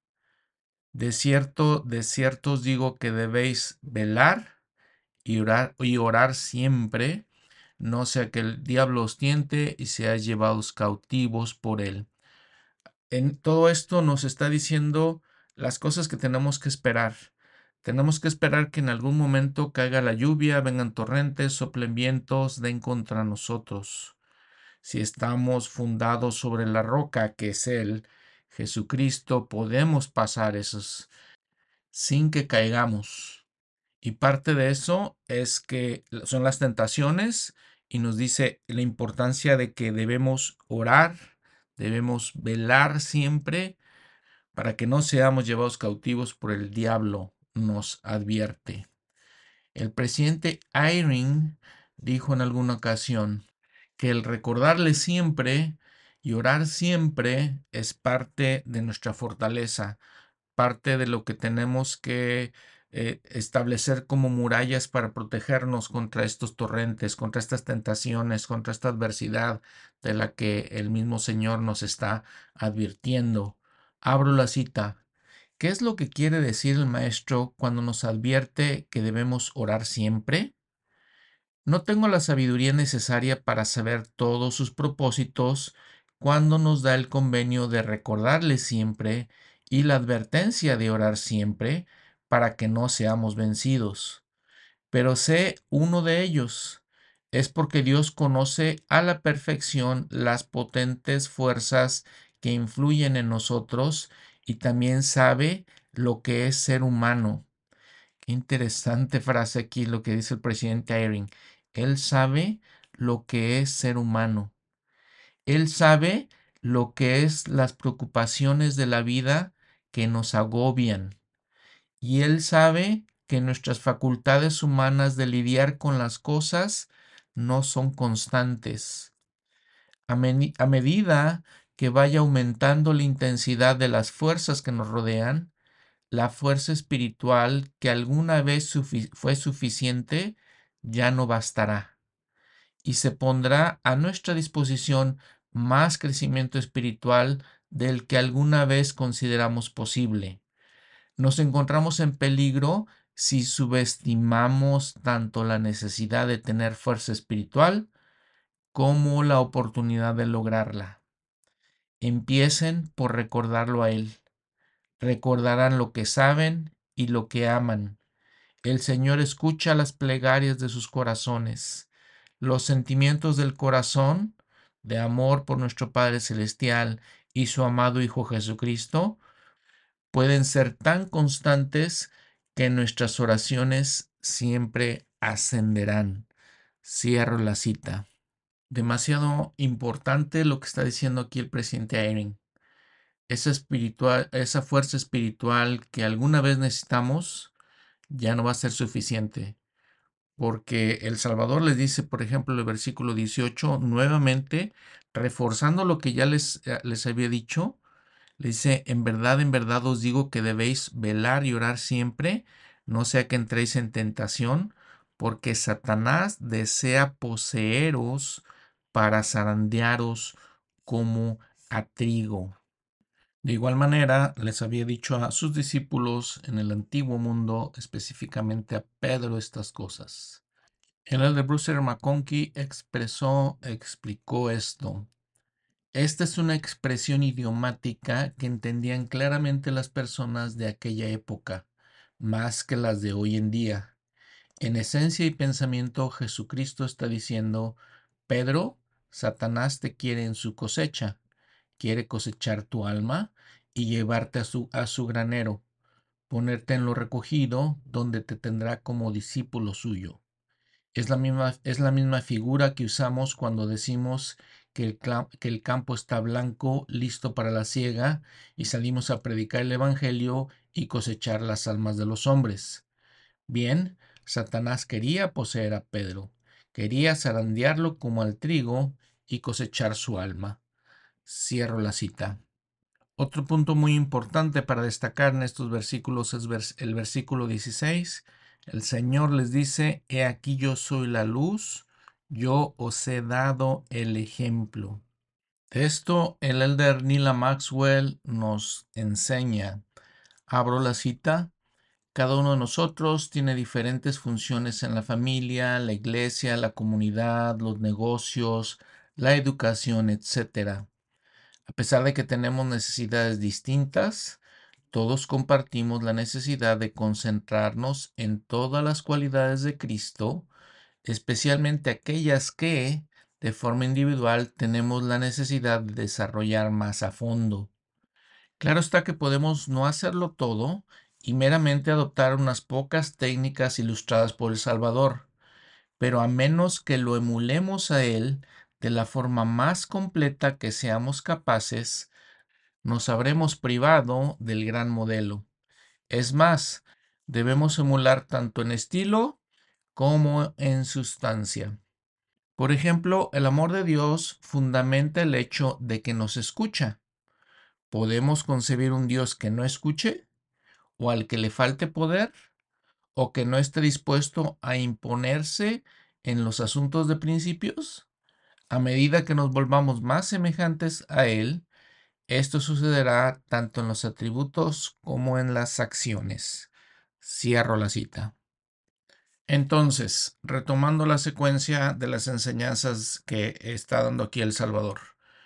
De cierto os digo que debéis velar y orar siempre, no sea que el diablo os tiente y seáis llevados cautivos por él. En todo esto nos está diciendo las cosas que tenemos que esperar. Tenemos que esperar que en algún momento caiga la lluvia, vengan torrentes, soplen vientos, den contra nosotros. Si estamos fundados sobre la roca que es Él, Jesucristo, podemos pasar esos sin que caigamos. Y parte de eso es que son las tentaciones y nos dice la importancia de que debemos orar, debemos velar siempre para que no seamos llevados cautivos por el diablo, nos advierte. El presidente Eyring dijo en alguna ocasión que el recordarle siempre y orar siempre es parte de nuestra fortaleza, parte de lo que tenemos que establecer como murallas para protegernos contra estos torrentes, contra estas tentaciones, contra esta adversidad de la que el mismo Señor nos está advirtiendo. Abro la cita. ¿Qué es lo que quiere decir el Maestro cuando nos advierte que debemos orar siempre? No tengo la sabiduría necesaria para saber todos sus propósitos cuando nos da el convenio de recordarle siempre y la advertencia de orar siempre para que no seamos vencidos. Pero sé uno de ellos. Es porque Dios conoce a la perfección las potentes fuerzas que influyen en nosotros y también sabe lo que es ser humano. Qué interesante frase aquí lo que dice el presidente Eyring. Él sabe lo que es ser humano. Él sabe lo que es las preocupaciones de la vida que nos agobian. Y él sabe que nuestras facultades humanas de lidiar con las cosas no son constantes. A medida que vaya aumentando la intensidad de las fuerzas que nos rodean, la fuerza espiritual que alguna vez fue suficiente ya no bastará y se pondrá a nuestra disposición más crecimiento espiritual del que alguna vez consideramos posible. Nos encontramos en peligro si subestimamos tanto la necesidad de tener fuerza espiritual como la oportunidad de lograrla. Empiecen por recordarlo a Él. Recordarán lo que saben y lo que aman. El Señor escucha las plegarias de sus corazones. Los sentimientos del corazón, de amor por nuestro Padre Celestial y su amado Hijo Jesucristo, pueden ser tan constantes que nuestras oraciones siempre ascenderán. Cierro la cita. Demasiado importante lo que está diciendo aquí el presidente Eyring. esa fuerza espiritual que alguna vez necesitamos, ya no va a ser suficiente. Porque el Salvador les dice, por ejemplo, el versículo 18, nuevamente, reforzando lo que ya les había dicho, le dice, en verdad os digo que debéis velar y orar siempre, no sea que entréis en tentación, porque Satanás desea poseeros para zarandearos como a trigo. De igual manera, les había dicho a sus discípulos en el antiguo mundo, específicamente a Pedro, estas cosas. El elder Bruce R. McConkie explicó esto. Esta es una expresión idiomática que entendían claramente las personas de aquella época, más que las de hoy en día. En esencia y pensamiento, Jesucristo está diciendo, Pedro, Satanás te quiere en su cosecha, quiere cosechar tu alma y llevarte a su granero, ponerte en lo recogido, donde te tendrá como discípulo suyo. Es la misma figura que usamos cuando decimos que el campo está blanco, listo para la siega, y salimos a predicar el Evangelio y cosechar las almas de los hombres. Bien, Satanás quería poseer a Pedro, quería zarandearlo como al trigo y cosechar su alma. Cierro la cita. Otro punto muy importante para destacar en estos versículos es el versículo 16. El Señor les dice, he aquí yo soy la luz, yo os he dado el ejemplo. De esto el elder Neil Maxwell nos enseña. Abro la cita. Cada uno de nosotros tiene diferentes funciones en la familia, la iglesia, la comunidad, los negocios, la educación, etc. A pesar de que tenemos necesidades distintas, todos compartimos la necesidad de concentrarnos en todas las cualidades de Cristo, especialmente aquellas que, de forma individual, tenemos la necesidad de desarrollar más a fondo. Claro está que podemos no hacerlo todo y meramente adoptar unas pocas técnicas ilustradas por el Salvador, pero a menos que lo emulemos a Él de la forma más completa que seamos capaces, nos habremos privado del gran modelo. Es más, debemos emular tanto en estilo como en sustancia. Por ejemplo, el amor de Dios fundamenta el hecho de que nos escucha. ¿Podemos concebir un Dios que no escuche? ¿O al que le falte poder? ¿O que no esté dispuesto a imponerse en los asuntos de principios? A medida que nos volvamos más semejantes a Él, esto sucederá tanto en los atributos como en las acciones. Cierro la cita. Entonces, retomando la secuencia de las enseñanzas que está dando aquí el Salvador.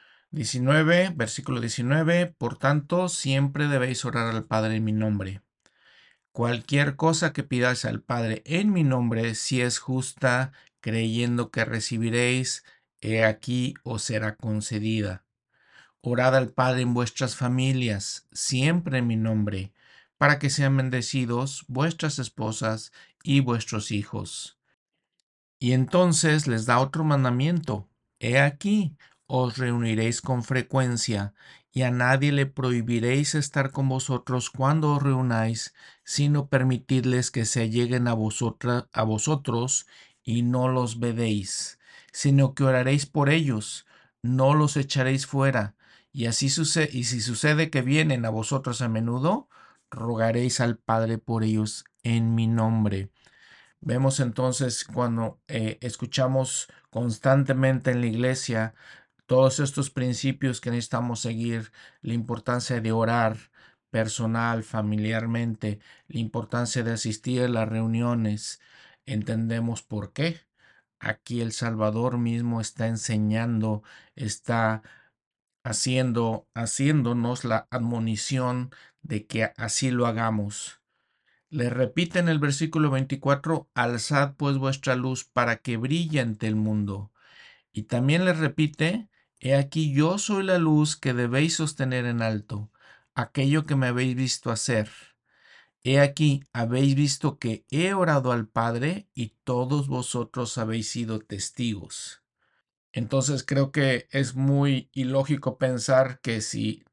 19, versículo 19, por tanto, siempre debéis orar al Padre en mi nombre. Cualquier cosa que pidáis al Padre en mi nombre, si es justa, creyendo que recibiréis, he aquí os será concedida. Orad al Padre en vuestras familias, siempre en mi nombre, para que sean bendecidos vuestras esposas y vuestros hijos. Y entonces les da otro mandamiento. He aquí, os reuniréis con frecuencia, y a nadie le prohibiréis estar con vosotros cuando os reunáis, sino permitidles que se alleguen a vosotros y no los vedéis, sino que oraréis por ellos, no los echaréis fuera, y si sucede que vienen a vosotros a menudo, rogaréis al Padre por ellos en mi nombre. Vemos entonces cuando escuchamos constantemente en la iglesia todos estos principios que necesitamos seguir, la importancia de orar personal, familiarmente, la importancia de asistir a las reuniones, entendemos por qué. Aquí el Salvador mismo está enseñando, está haciéndonos la admonición de que así lo hagamos. Le repite en el versículo 24, alzad pues vuestra luz para que brille ante el mundo. Y también le repite, he aquí yo soy la luz que debéis sostener en alto, aquello que me habéis visto hacer. He aquí, habéis visto que he orado al Padre y todos vosotros habéis sido testigos. Entonces creo que es muy ilógico pensar que si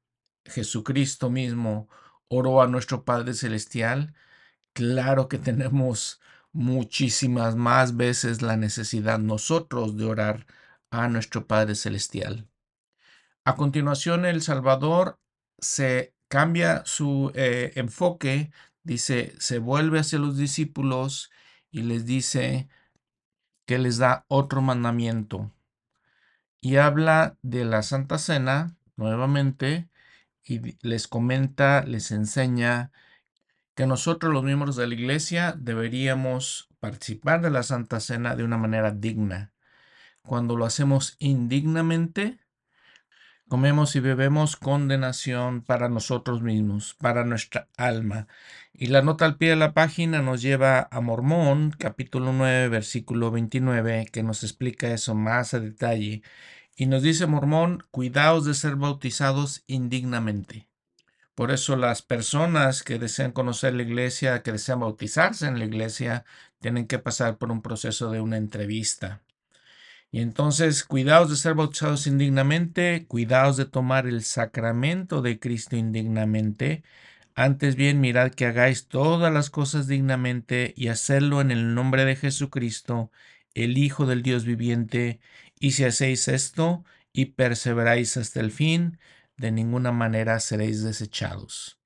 Jesucristo mismo oró a nuestro Padre Celestial, claro que tenemos muchísimas más veces la necesidad nosotros de orar a nuestro Padre Celestial. A continuación, el Salvador se cambia su enfoque, dice, se vuelve hacia los discípulos y les dice que les da otro mandamiento y habla de la Santa Cena nuevamente y les comenta, les enseña que nosotros los miembros de la iglesia deberíamos participar de la Santa Cena de una manera digna. Cuando lo hacemos indignamente, comemos y bebemos condenación para nosotros mismos, para nuestra alma. Y la nota al pie de la página nos lleva a Mormón, capítulo 9, versículo 29, que nos explica eso más a detalle. Y nos dice Mormón, cuidaos de ser bautizados indignamente. Por eso las personas que desean conocer la iglesia, que desean bautizarse en la iglesia, tienen que pasar por un proceso de una entrevista. Y entonces, cuidaos de ser bautizados indignamente, cuidaos de tomar el sacramento de Cristo indignamente. Antes bien, mirad que hagáis todas las cosas dignamente y hacerlo en el nombre de Jesucristo, el Hijo del Dios viviente. Y si hacéis esto y perseveráis hasta el fin, de ninguna manera seréis desechados.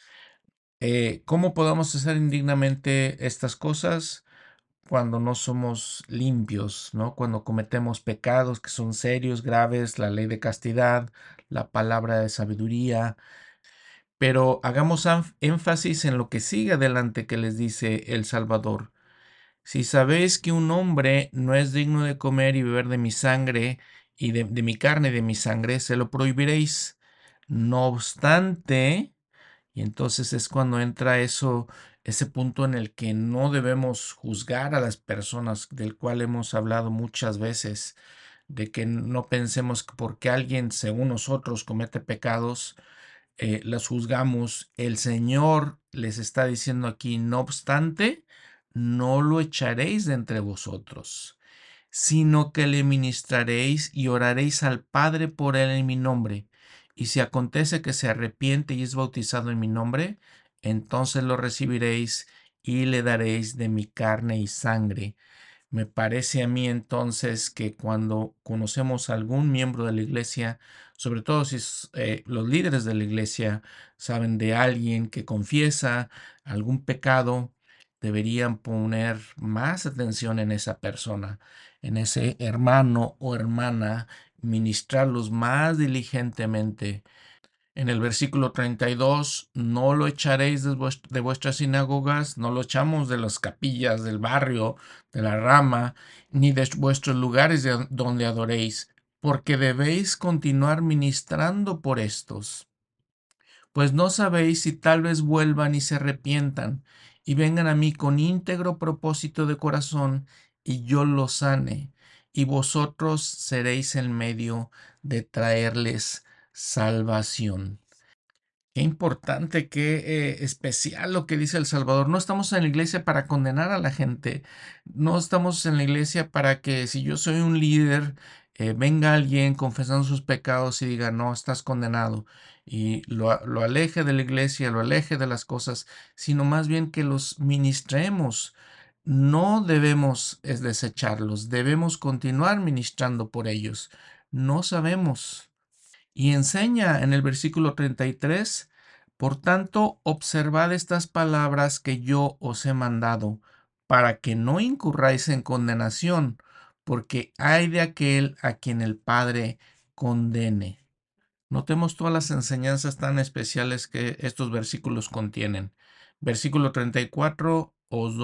¿Cómo podemos hacer indignamente estas cosas? Cuando no somos limpios, ¿no? Cuando cometemos pecados que son serios, graves, la ley de castidad, la palabra de sabiduría. Pero hagamos énfasis en lo que sigue adelante que les dice el Salvador. Si sabéis que un hombre no es digno de comer y beber de mi sangre y de mi carne y de mi sangre, se lo prohibiréis. No obstante, y entonces es cuando entra ese punto en el que no debemos juzgar a las personas, del cual hemos hablado muchas veces, de que no pensemos que porque alguien, según nosotros, comete pecados, las juzgamos. El Señor les está diciendo aquí, no obstante, no lo echaréis de entre vosotros, sino que le ministraréis y oraréis al Padre por él en mi nombre. Y si acontece que se arrepiente y es bautizado en mi nombre, entonces lo recibiréis y le daréis de mi carne y sangre. Me parece a mí entonces que cuando conocemos a algún miembro de la iglesia, sobre todo si los líderes de la iglesia saben de alguien que confiesa algún pecado, deberían poner más atención en esa persona, en ese hermano o hermana, ministrarlos más diligentemente. En el versículo 32, no lo echaréis de vuestras sinagogas, no lo echamos de las capillas del barrio, de la rama, ni de vuestros lugares donde adoréis, porque debéis continuar ministrando por estos. Pues no sabéis si tal vez vuelvan y se arrepientan, y vengan a mí con íntegro propósito de corazón, y yo los sane, y vosotros seréis el medio de traerles salvación. Qué importante, qué especial lo que dice el Salvador. No estamos en la iglesia para condenar a la gente. No estamos en la iglesia para que si yo soy un líder, venga alguien confesando sus pecados y diga, no, estás condenado. Y lo aleje de la iglesia, lo aleje de las cosas, sino más bien que los ministremos. No debemos desecharlos, debemos continuar ministrando por ellos. No sabemos. Y enseña en el versículo 33, por tanto, observad estas palabras que yo os he mandado, para que no incurráis en condenación, porque hay de aquel a quien el Padre condene. Notemos todas las enseñanzas tan especiales que estos versículos contienen. Versículo 34,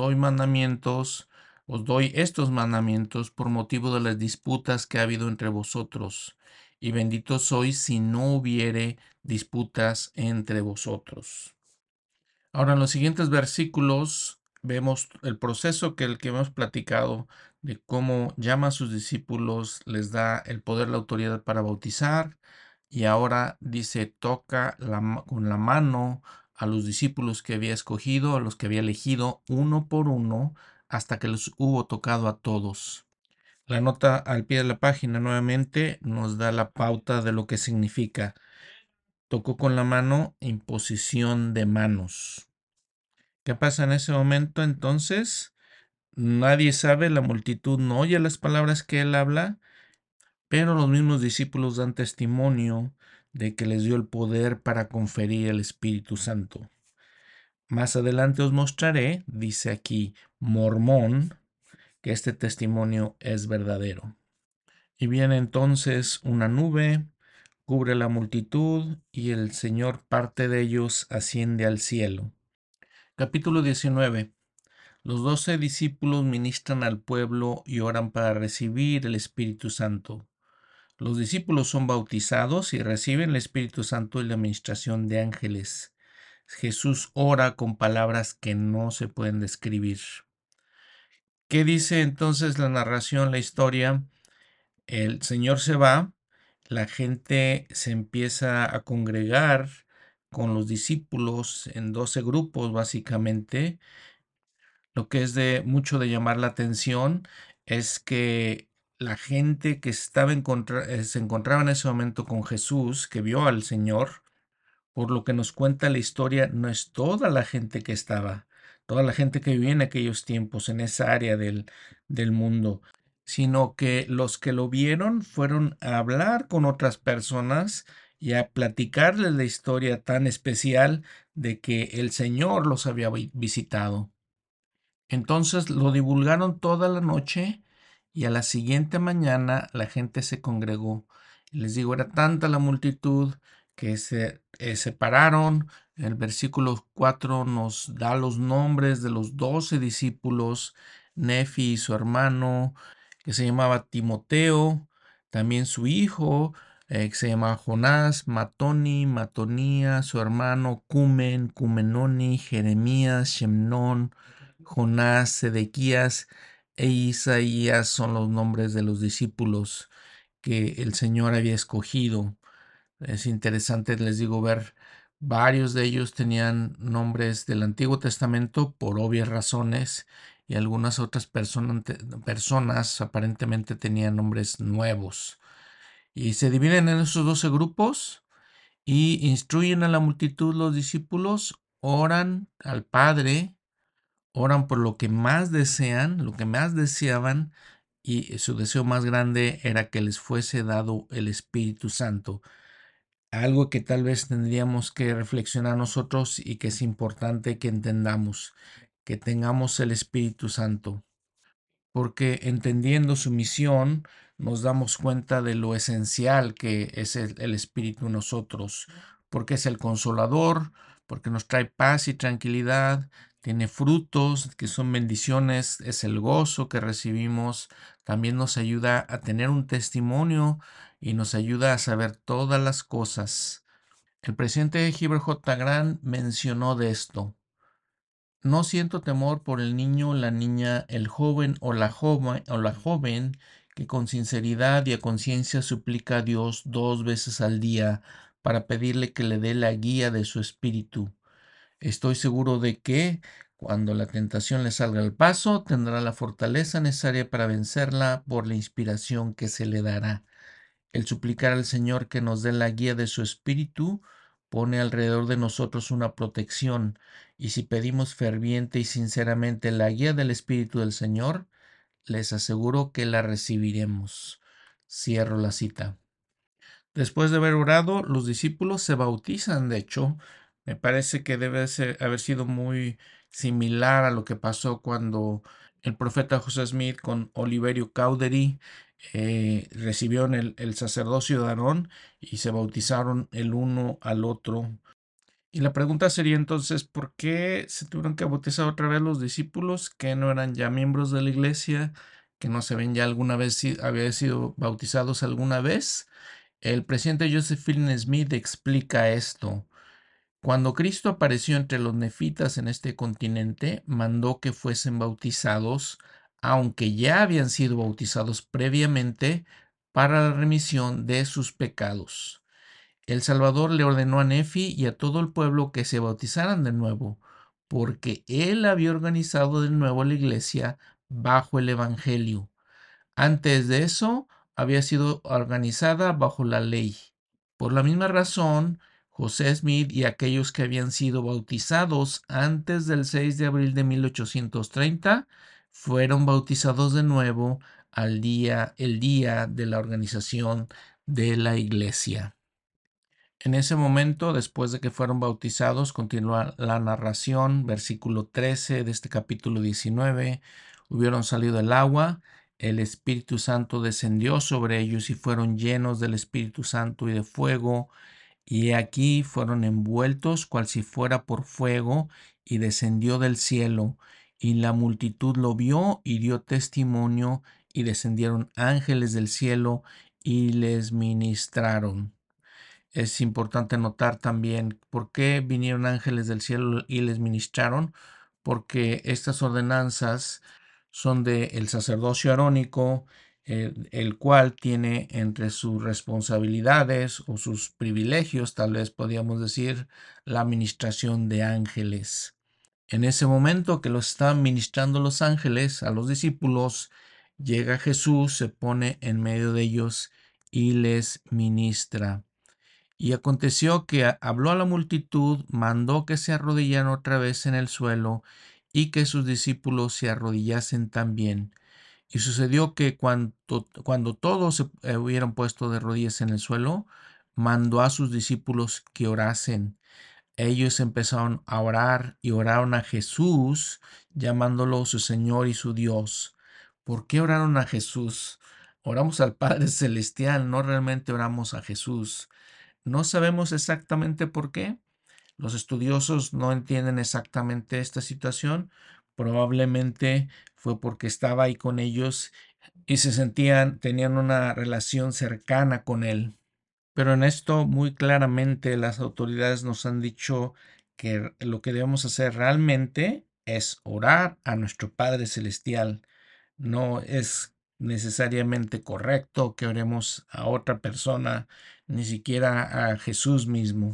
os doy estos mandamientos por motivo de las disputas que ha habido entre vosotros, y bendito sois si no hubiere disputas entre vosotros. Ahora, en los siguientes versículos vemos el proceso el que hemos platicado de cómo llama a sus discípulos, les da el poder, la autoridad para bautizar, y ahora dice, toca con la mano a los discípulos que había escogido, a los que había elegido uno por uno, hasta que los hubo tocado a todos. La nota al pie de la página nuevamente nos da la pauta de lo que significa. tocó con la mano, imposición de manos. ¿Qué pasa en ese momento entonces? Nadie sabe, la multitud no oye las palabras que él habla, pero los mismos discípulos dan testimonio de que les dio el poder para conferir el Espíritu Santo. Más adelante os mostraré, dice aquí Mormón, que este testimonio es verdadero. Y viene entonces una nube, cubre la multitud, y el Señor parte de ellos, asciende al cielo. Capítulo 19. Los 12 discípulos ministran al pueblo y oran para recibir el Espíritu Santo. Los discípulos son bautizados y reciben el Espíritu Santo y la administración de ángeles. Jesús ora con palabras que no se pueden describir. ¿Qué dice entonces la narración, la historia? El Señor se va, la gente se empieza a congregar con los discípulos en 12 grupos básicamente. Lo que es de mucho de llamar la atención es que la gente que se encontraba en ese momento con Jesús, que vio al Señor, por lo que nos cuenta la historia, no es toda la gente que estaba, toda la gente que vivía en aquellos tiempos, en esa área del mundo, sino que los que lo vieron fueron a hablar con otras personas y a platicarles la historia tan especial de que el Señor los había visitado. Entonces lo divulgaron toda la noche y a la siguiente mañana la gente se congregó. Les digo, era tanta la multitud que se separaron. El versículo 4 nos da los nombres de los 12 discípulos, Nefi y su hermano, que se llamaba Timoteo, también su hijo, que se llamaba Jonás, Matoni, Matonía, su hermano Cumen, Cumenoni, Jeremías, Shemnón, Jonás, Sedequías e Isaías son los nombres de los discípulos que el Señor había escogido. Es interesante, les digo, ver varios de ellos tenían nombres del Antiguo Testamento por obvias razones y algunas otras personas aparentemente tenían nombres nuevos. Y se dividen en esos 12 grupos y instruyen a la multitud los discípulos, oran al Padre, oran por lo que más desean, lo que más deseaban, y su deseo más grande era que les fuese dado el Espíritu Santo. Algo que tal vez tendríamos que reflexionar nosotros y que es importante que entendamos, que tengamos el Espíritu Santo, porque entendiendo su misión nos damos cuenta de lo esencial que es el Espíritu en nosotros, porque es el consolador, porque nos trae paz y tranquilidad, tiene frutos que son bendiciones, es el gozo que recibimos, también nos ayuda a tener un testimonio y nos ayuda a saber todas las cosas. El presidente Gilbert J. Grant mencionó de esto. No siento temor por el niño, la niña, el joven o la joven que con sinceridad y a conciencia suplica a Dios 2 veces al día para pedirle que le dé la guía de su espíritu. Estoy seguro de que, cuando la tentación le salga al paso, tendrá la fortaleza necesaria para vencerla por la inspiración que se le dará. El suplicar al Señor que nos dé la guía de su espíritu pone alrededor de nosotros una protección, y si pedimos ferviente y sinceramente la guía del Espíritu del Señor, les aseguro que la recibiremos. Cierro la cita. Después de haber orado, los discípulos se bautizan. De hecho, me parece que haber sido muy similar a lo que pasó cuando el profeta José Smith con Oliverio Cowdery recibieron el sacerdocio de Aarón y se bautizaron el uno al otro. Y la pregunta sería entonces, ¿por qué se tuvieron que bautizar otra vez los discípulos que no eran ya miembros de la iglesia, que no se ven ya alguna vez, habían sido bautizados alguna vez? El presidente Joseph Fielding Smith explica esto. Cuando Cristo apareció entre los nefitas en este continente, mandó que fuesen bautizados, aunque ya habían sido bautizados previamente, para la remisión de sus pecados. El Salvador le ordenó a Nefi y a todo el pueblo que se bautizaran de nuevo, porque él había organizado de nuevo la iglesia bajo el Evangelio. Antes de eso, había sido organizada bajo la ley. Por la misma razón, José Smith y aquellos que habían sido bautizados antes del 6 de abril de 1830 fueron bautizados de nuevo el día de la organización de la iglesia. En ese momento, después de que fueron bautizados, continúa la narración, versículo 13 de este capítulo 19. Hubieron salido del agua, el Espíritu Santo descendió sobre ellos y fueron llenos del Espíritu Santo y de fuego, y aquí fueron envueltos cual si fuera por fuego, y descendió del cielo, y la multitud lo vio y dio testimonio, y descendieron ángeles del cielo y les ministraron. Es importante notar también por qué vinieron ángeles del cielo y les ministraron, porque estas ordenanzas son del sacerdocio arónico, el cual tiene entre sus responsabilidades o sus privilegios, tal vez podríamos decir, la administración de ángeles. En ese momento que los estaban ministrando los ángeles a los discípulos, llega Jesús, se pone en medio de ellos y les ministra. Y aconteció que habló a la multitud, mandó que se arrodillaran otra vez en el suelo y que sus discípulos se arrodillasen también. Y sucedió que cuando todos se hubieran puesto de rodillas en el suelo, mandó a sus discípulos que orasen. Ellos empezaron a orar y oraron a Jesús, llamándolo su Señor y su Dios. ¿Por qué oraron a Jesús? Oramos al Padre Celestial, no realmente oramos a Jesús. No sabemos exactamente por qué. Los estudiosos no entienden exactamente esta situación. Probablemente fue porque estaba ahí con ellos y tenían una relación cercana con él. Pero en esto muy claramente las autoridades nos han dicho que lo que debemos hacer realmente es orar a nuestro Padre Celestial. No es necesariamente correcto que oremos a otra persona, ni siquiera a Jesús mismo.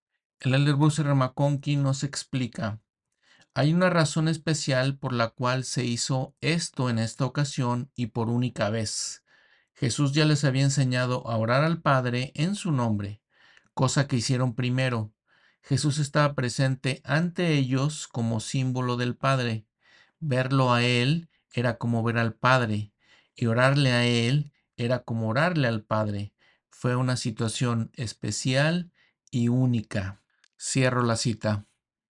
El elder Bruce R. McConkie nos explica: hay una razón especial por la cual se hizo esto en esta ocasión y por única vez. Jesús ya les había enseñado a orar al Padre en su nombre, cosa que hicieron primero. Jesús estaba presente ante ellos como símbolo del Padre. Verlo a Él era como ver al Padre, y orarle a Él era como orarle al Padre. Fue una situación especial y única. Cierro la cita.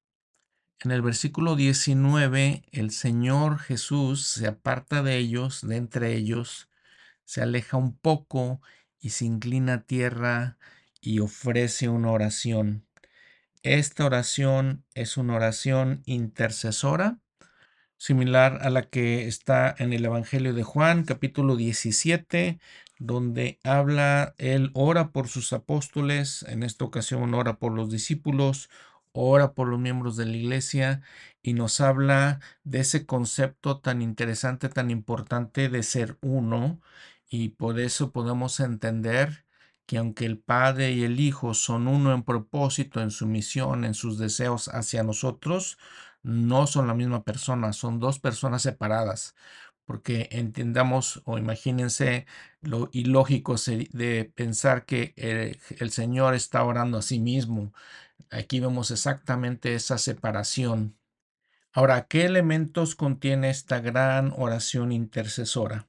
En el versículo 19, el Señor Jesús se aparta de ellos, de entre ellos, se aleja un poco y se inclina a tierra y ofrece una oración. Esta oración es una oración intercesora, similar a la que está en el Evangelio de Juan, capítulo 17, donde él ora por sus apóstoles, en esta ocasión ora por los discípulos, ora por los miembros de la iglesia y nos habla de ese concepto tan interesante, tan importante de ser uno, y por eso podemos entender que aunque el Padre y el Hijo son uno en propósito, en su misión, en sus deseos hacia nosotros, no son la misma persona, son dos personas separadas, porque entendamos o imagínense lo ilógico de pensar que el Señor está orando a sí mismo. Aquí vemos exactamente esa separación. Ahora, ¿qué elementos contiene esta gran oración intercesora?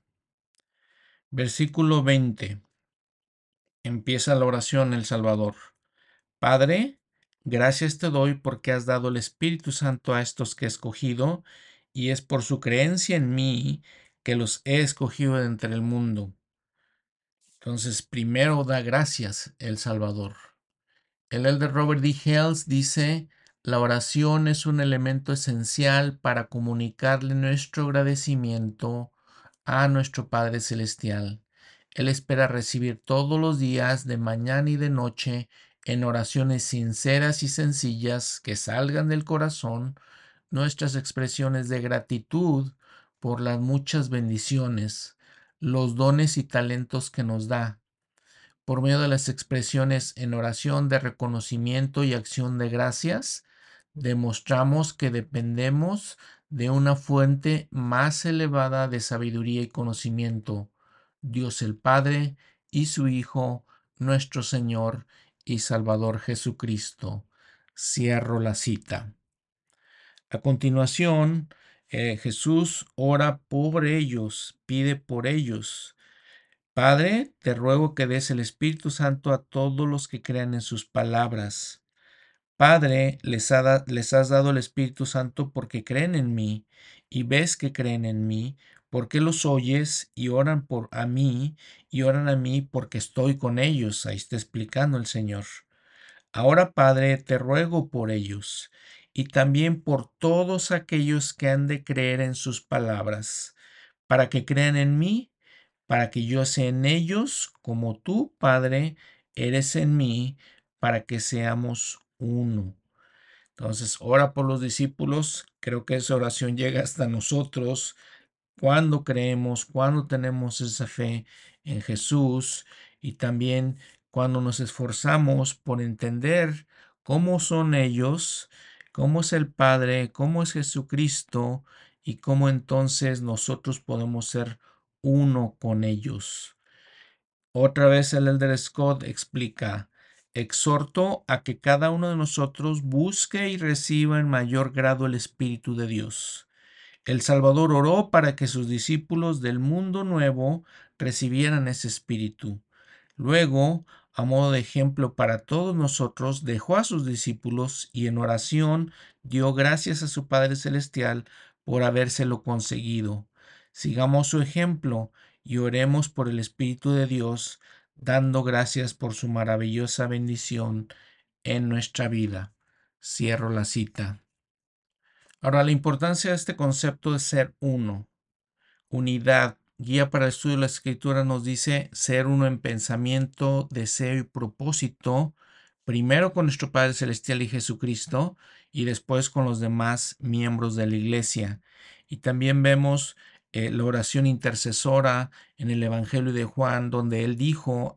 Versículo 20. Empieza la oración el Salvador. Padre, gracias te doy porque has dado el Espíritu Santo a estos que he escogido, y es por su creencia en mí que los he escogido de entre el mundo. Entonces, primero da gracias el Salvador. El elder Robert D. Hales dice: la oración es un elemento esencial para comunicarle nuestro agradecimiento a nuestro Padre Celestial. Él espera recibir todos los días, de mañana y de noche, en oraciones sinceras y sencillas que salgan del corazón, nuestras expresiones de gratitud por las muchas bendiciones, los dones y talentos que nos da, por medio de las expresiones en oración de reconocimiento y acción de gracias. Demostramos que dependemos de una fuente más elevada de sabiduría y conocimiento, Dios el Padre y su Hijo, nuestro Señor y Salvador Jesucristo. Cierro la cita. A continuación, Jesús ora por ellos, pide por ellos. Padre, te ruego que des el Espíritu Santo a todos los que crean en sus palabras. Padre, les has dado el Espíritu Santo porque creen en mí, y ves que creen en mí, porque los oyes y oran y oran a mí porque estoy con ellos. Ahí está explicando el Señor. Ahora, Padre, te ruego por ellos, y también por todos aquellos que han de creer en sus palabras, para que crean en mí, para que yo sea en ellos, como tú, Padre, eres en mí, para que seamos uno. Entonces, ora por los discípulos. Creo que esa oración llega hasta nosotros cuando creemos, cuando tenemos esa fe en Jesús y también cuando nos esforzamos por entender cómo son ellos, cómo es el Padre, cómo es Jesucristo y cómo entonces nosotros podemos ser uno con ellos. Otra vez el Elder Scott explica: exhorto a que cada uno de nosotros busque y reciba en mayor grado el Espíritu de Dios. El Salvador oró para que sus discípulos del mundo nuevo recibieran ese espíritu. Luego, a modo de ejemplo para todos nosotros, dejó a sus discípulos y en oración dio gracias a su Padre Celestial por habérselo conseguido. Sigamos su ejemplo y oremos por el Espíritu de Dios, dando gracias por su maravillosa bendición en nuestra vida. Cierro la cita. Ahora, la importancia de este concepto de ser uno, unidad, guía para el estudio de la escritura nos dice ser uno en pensamiento, deseo y propósito, primero con nuestro Padre Celestial y Jesucristo y después con los demás miembros de la iglesia. Y también vemos la oración intercesora en el Evangelio de Juan, donde él dijo,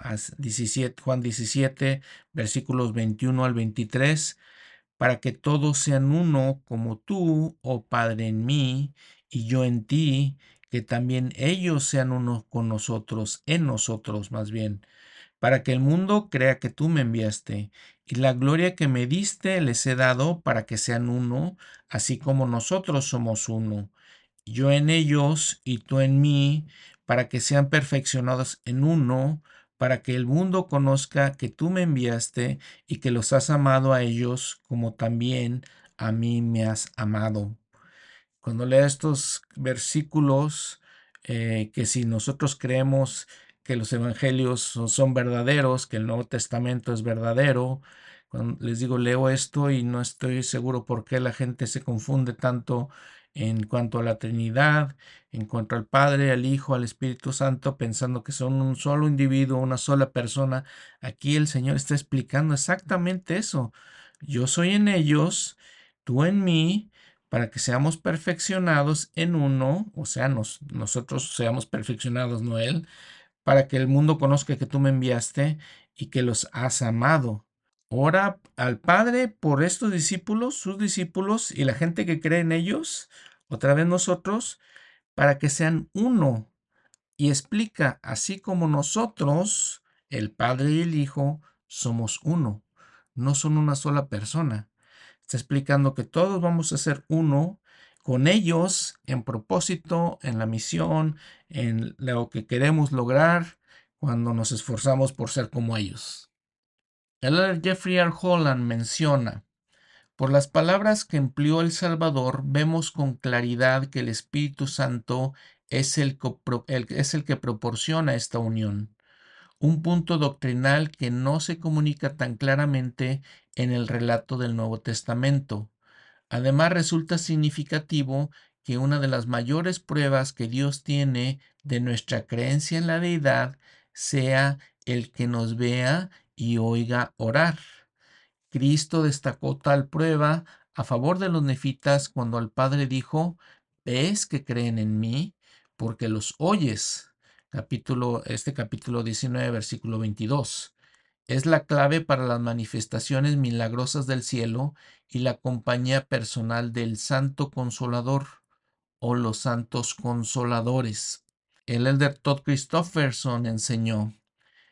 Juan 17, versículos 21 al 23, para que todos sean uno como tú, oh Padre, en mí y yo en ti, que también ellos sean uno con nosotros, en nosotros más bien, para que el mundo crea que tú me enviaste, y la gloria que me diste les he dado para que sean uno, así como nosotros somos uno, yo en ellos y tú en mí, para que sean perfeccionados en uno, para que el mundo conozca que tú me enviaste y que los has amado a ellos como también a mí me has amado. Cuando lea estos versículos, que si nosotros creemos que los evangelios son verdaderos, que el Nuevo Testamento es verdadero, cuando les digo, leo esto y no estoy seguro por qué la gente se confunde tanto en cuanto a la Trinidad, en cuanto al Padre, al Hijo, al Espíritu Santo, pensando que son un solo individuo, una sola persona. Aquí el Señor está explicando exactamente eso. Yo soy en ellos, tú en mí, para que seamos perfeccionados en uno, o sea, nosotros seamos perfeccionados, no Él, para que el mundo conozca que tú me enviaste y que los has amado. Ora al Padre por estos discípulos, sus discípulos y la gente que cree en ellos, otra vez nosotros, para que sean uno. Y explica, así como nosotros, el Padre y el Hijo, somos uno, no son una sola persona. Está explicando que todos vamos a ser uno con ellos en propósito, en la misión, en lo que queremos lograr cuando nos esforzamos por ser como ellos. El Jeffrey R. Holland menciona: por las palabras que empleó el Salvador, vemos con claridad que el Espíritu Santo es el que proporciona esta unión, un punto doctrinal que no se comunica tan claramente en el relato del Nuevo Testamento. Además, resulta significativo que una de las mayores pruebas que Dios tiene de nuestra creencia en la deidad sea el que nos vea y oiga orar. Cristo destacó tal prueba a favor de los nefitas cuando al Padre dijo: ¿ves que creen en mí? Porque los oyes. Capítulo 19, versículo 22. Es la clave para las manifestaciones milagrosas del cielo y la compañía personal del Santo Consolador o los Santos Consoladores. El elder Todd Christofferson enseñó: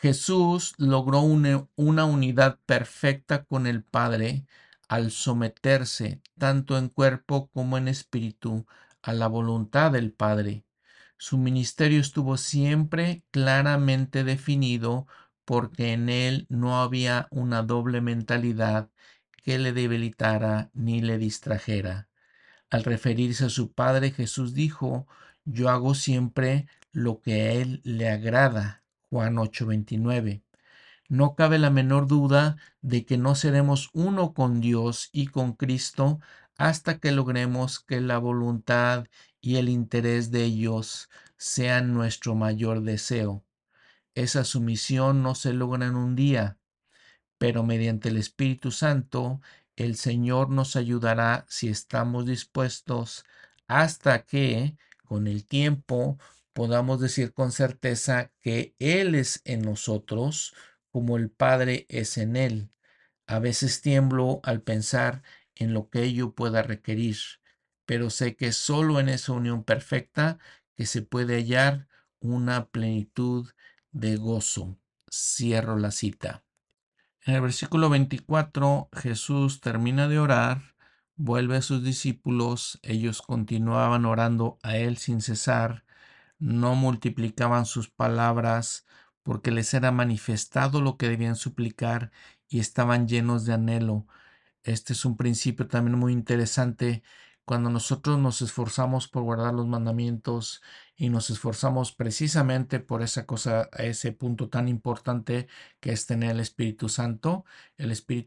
Jesús logró una unidad perfecta con el Padre al someterse, tanto en cuerpo como en espíritu, a la voluntad del Padre. Su ministerio estuvo siempre claramente definido porque en él no había una doble mentalidad que le debilitara ni le distrajera. Al referirse a su Padre, Jesús dijo: Yo hago siempre lo que a Él le agrada. Juan 8:29. No cabe la menor duda de que no seremos uno con Dios y con Cristo hasta que logremos que la voluntad y el interés de ellos sean nuestro mayor deseo. Esa sumisión no se logra en un día, pero mediante el Espíritu Santo, el Señor nos ayudará si estamos dispuestos hasta que, con el tiempo, podamos decir con certeza que Él es en nosotros como el Padre es en Él. A veces tiemblo al pensar en lo que ello pueda requerir, pero sé que solo en esa unión perfecta que se puede hallar una plenitud de gozo. Cierro la cita. En el versículo 24, Jesús termina de orar, vuelve a sus discípulos, ellos continuaban orando a Él sin cesar, no multiplicaban sus palabras porque les era manifestado lo que debían suplicar y estaban llenos de anhelo. Este es un principio también muy interesante. Cuando nosotros nos esforzamos por guardar los mandamientos y nos esforzamos precisamente por esa cosa, a ese punto tan importante que es tener el Espíritu Santo, el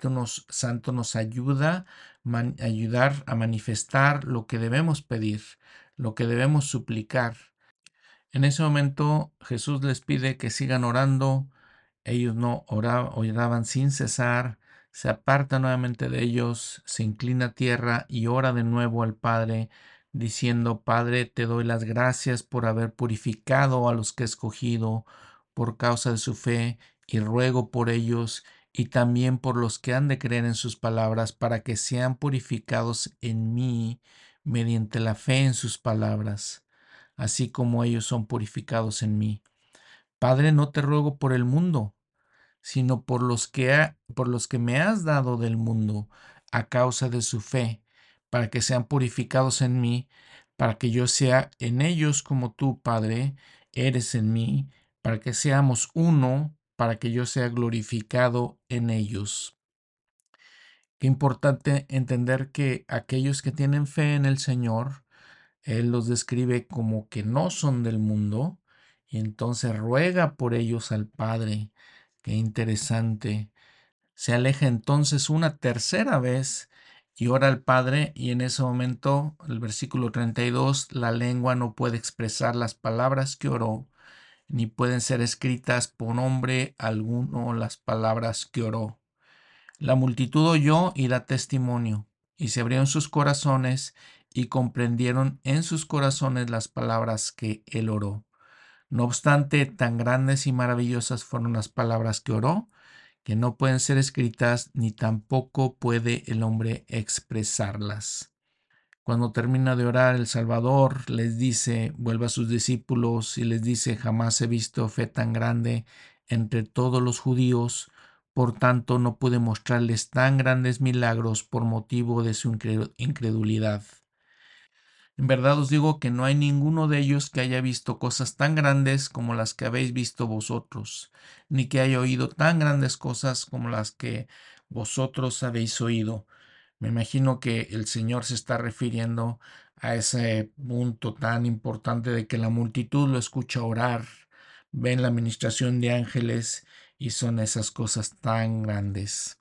Santo nos ayuda ayudar a manifestar lo que debemos pedir, lo que debemos suplicar. En ese momento Jesús les pide que sigan orando. Ellos no oraban sin cesar. Se aparta nuevamente de ellos, se inclina a tierra y ora de nuevo al Padre, diciendo: Padre, te doy las gracias por haber purificado a los que he escogido por causa de su fe, y ruego por ellos y también por los que han de creer en sus palabras, para que sean purificados en mí mediante la fe en sus palabras, así como ellos son purificados en mí. Padre, no te ruego por el mundo, sino por los que me has dado del mundo, a causa de su fe, para que sean purificados en mí, para que yo sea en ellos como tú, Padre, eres en mí, para que seamos uno, para que yo sea glorificado en ellos. Qué importante entender que aquellos que tienen fe en el Señor, Él los describe como que no son del mundo, y entonces ruega por ellos al Padre. Qué interesante. Se aleja entonces una tercera vez y ora al Padre, y en ese momento, el versículo 32, la lengua no puede expresar las palabras que oró, ni pueden ser escritas por hombre alguno las palabras que oró. La multitud oyó y da testimonio, y se abrieron sus corazones y comprendieron en sus corazones las palabras que él oró. No obstante, tan grandes y maravillosas fueron las palabras que oró, que no pueden ser escritas ni tampoco puede el hombre expresarlas. Cuando termina de orar, el Salvador les dice, vuelve a sus discípulos y les dice: jamás he visto fe tan grande entre todos los judíos, por tanto no pude mostrarles tan grandes milagros por motivo de su incredulidad. En verdad os digo que no hay ninguno de ellos que haya visto cosas tan grandes como las que habéis visto vosotros, ni que haya oído tan grandes cosas como las que vosotros habéis oído. Me imagino que el Señor se está refiriendo a ese punto tan importante de que la multitud lo escucha orar, ven la administración de ángeles y son esas cosas tan grandes.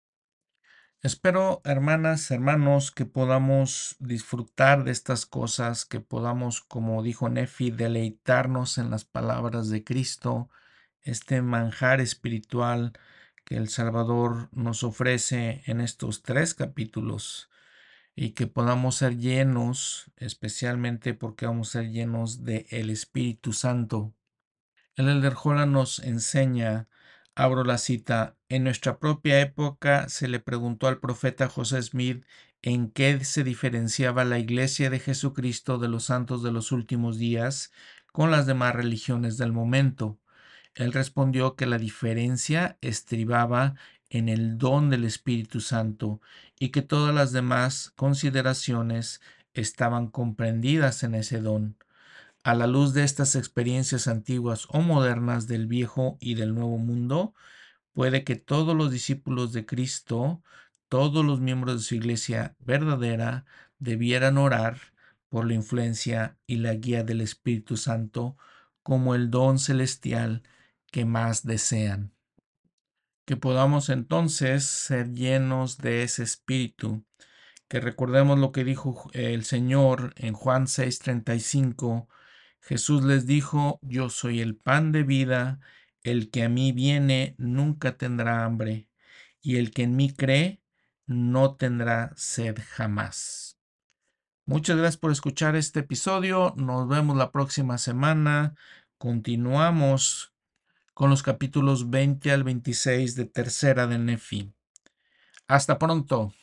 Espero, hermanas, hermanos, que podamos disfrutar de estas cosas, que podamos, como dijo Nefi, deleitarnos en las palabras de Cristo, este manjar espiritual que el Salvador nos ofrece en estos 3 capítulos, y que podamos ser llenos, especialmente porque vamos a ser llenos del Espíritu Santo. El Elder Holland nos enseña, abro la cita: en nuestra propia época se le preguntó al profeta José Smith en qué se diferenciaba la Iglesia de Jesucristo de los santos de los últimos días con las demás religiones del momento. Él respondió que la diferencia estribaba en el don del Espíritu Santo y que todas las demás consideraciones estaban comprendidas en ese don. A la luz de estas experiencias antiguas o modernas del viejo y del nuevo mundo, puede que todos los discípulos de Cristo, todos los miembros de su iglesia verdadera, debieran orar por la influencia y la guía del Espíritu Santo como el don celestial que más desean. Que podamos entonces ser llenos de ese Espíritu, que recordemos lo que dijo el Señor en Juan 6:35. Jesús les dijo: yo soy el pan de vida, el que a mí viene nunca tendrá hambre, y el que en mí cree no tendrá sed jamás. Muchas gracias por escuchar este episodio, nos vemos la próxima semana, continuamos con los capítulos 20 al 26 de Tercera de Nefi. Hasta pronto.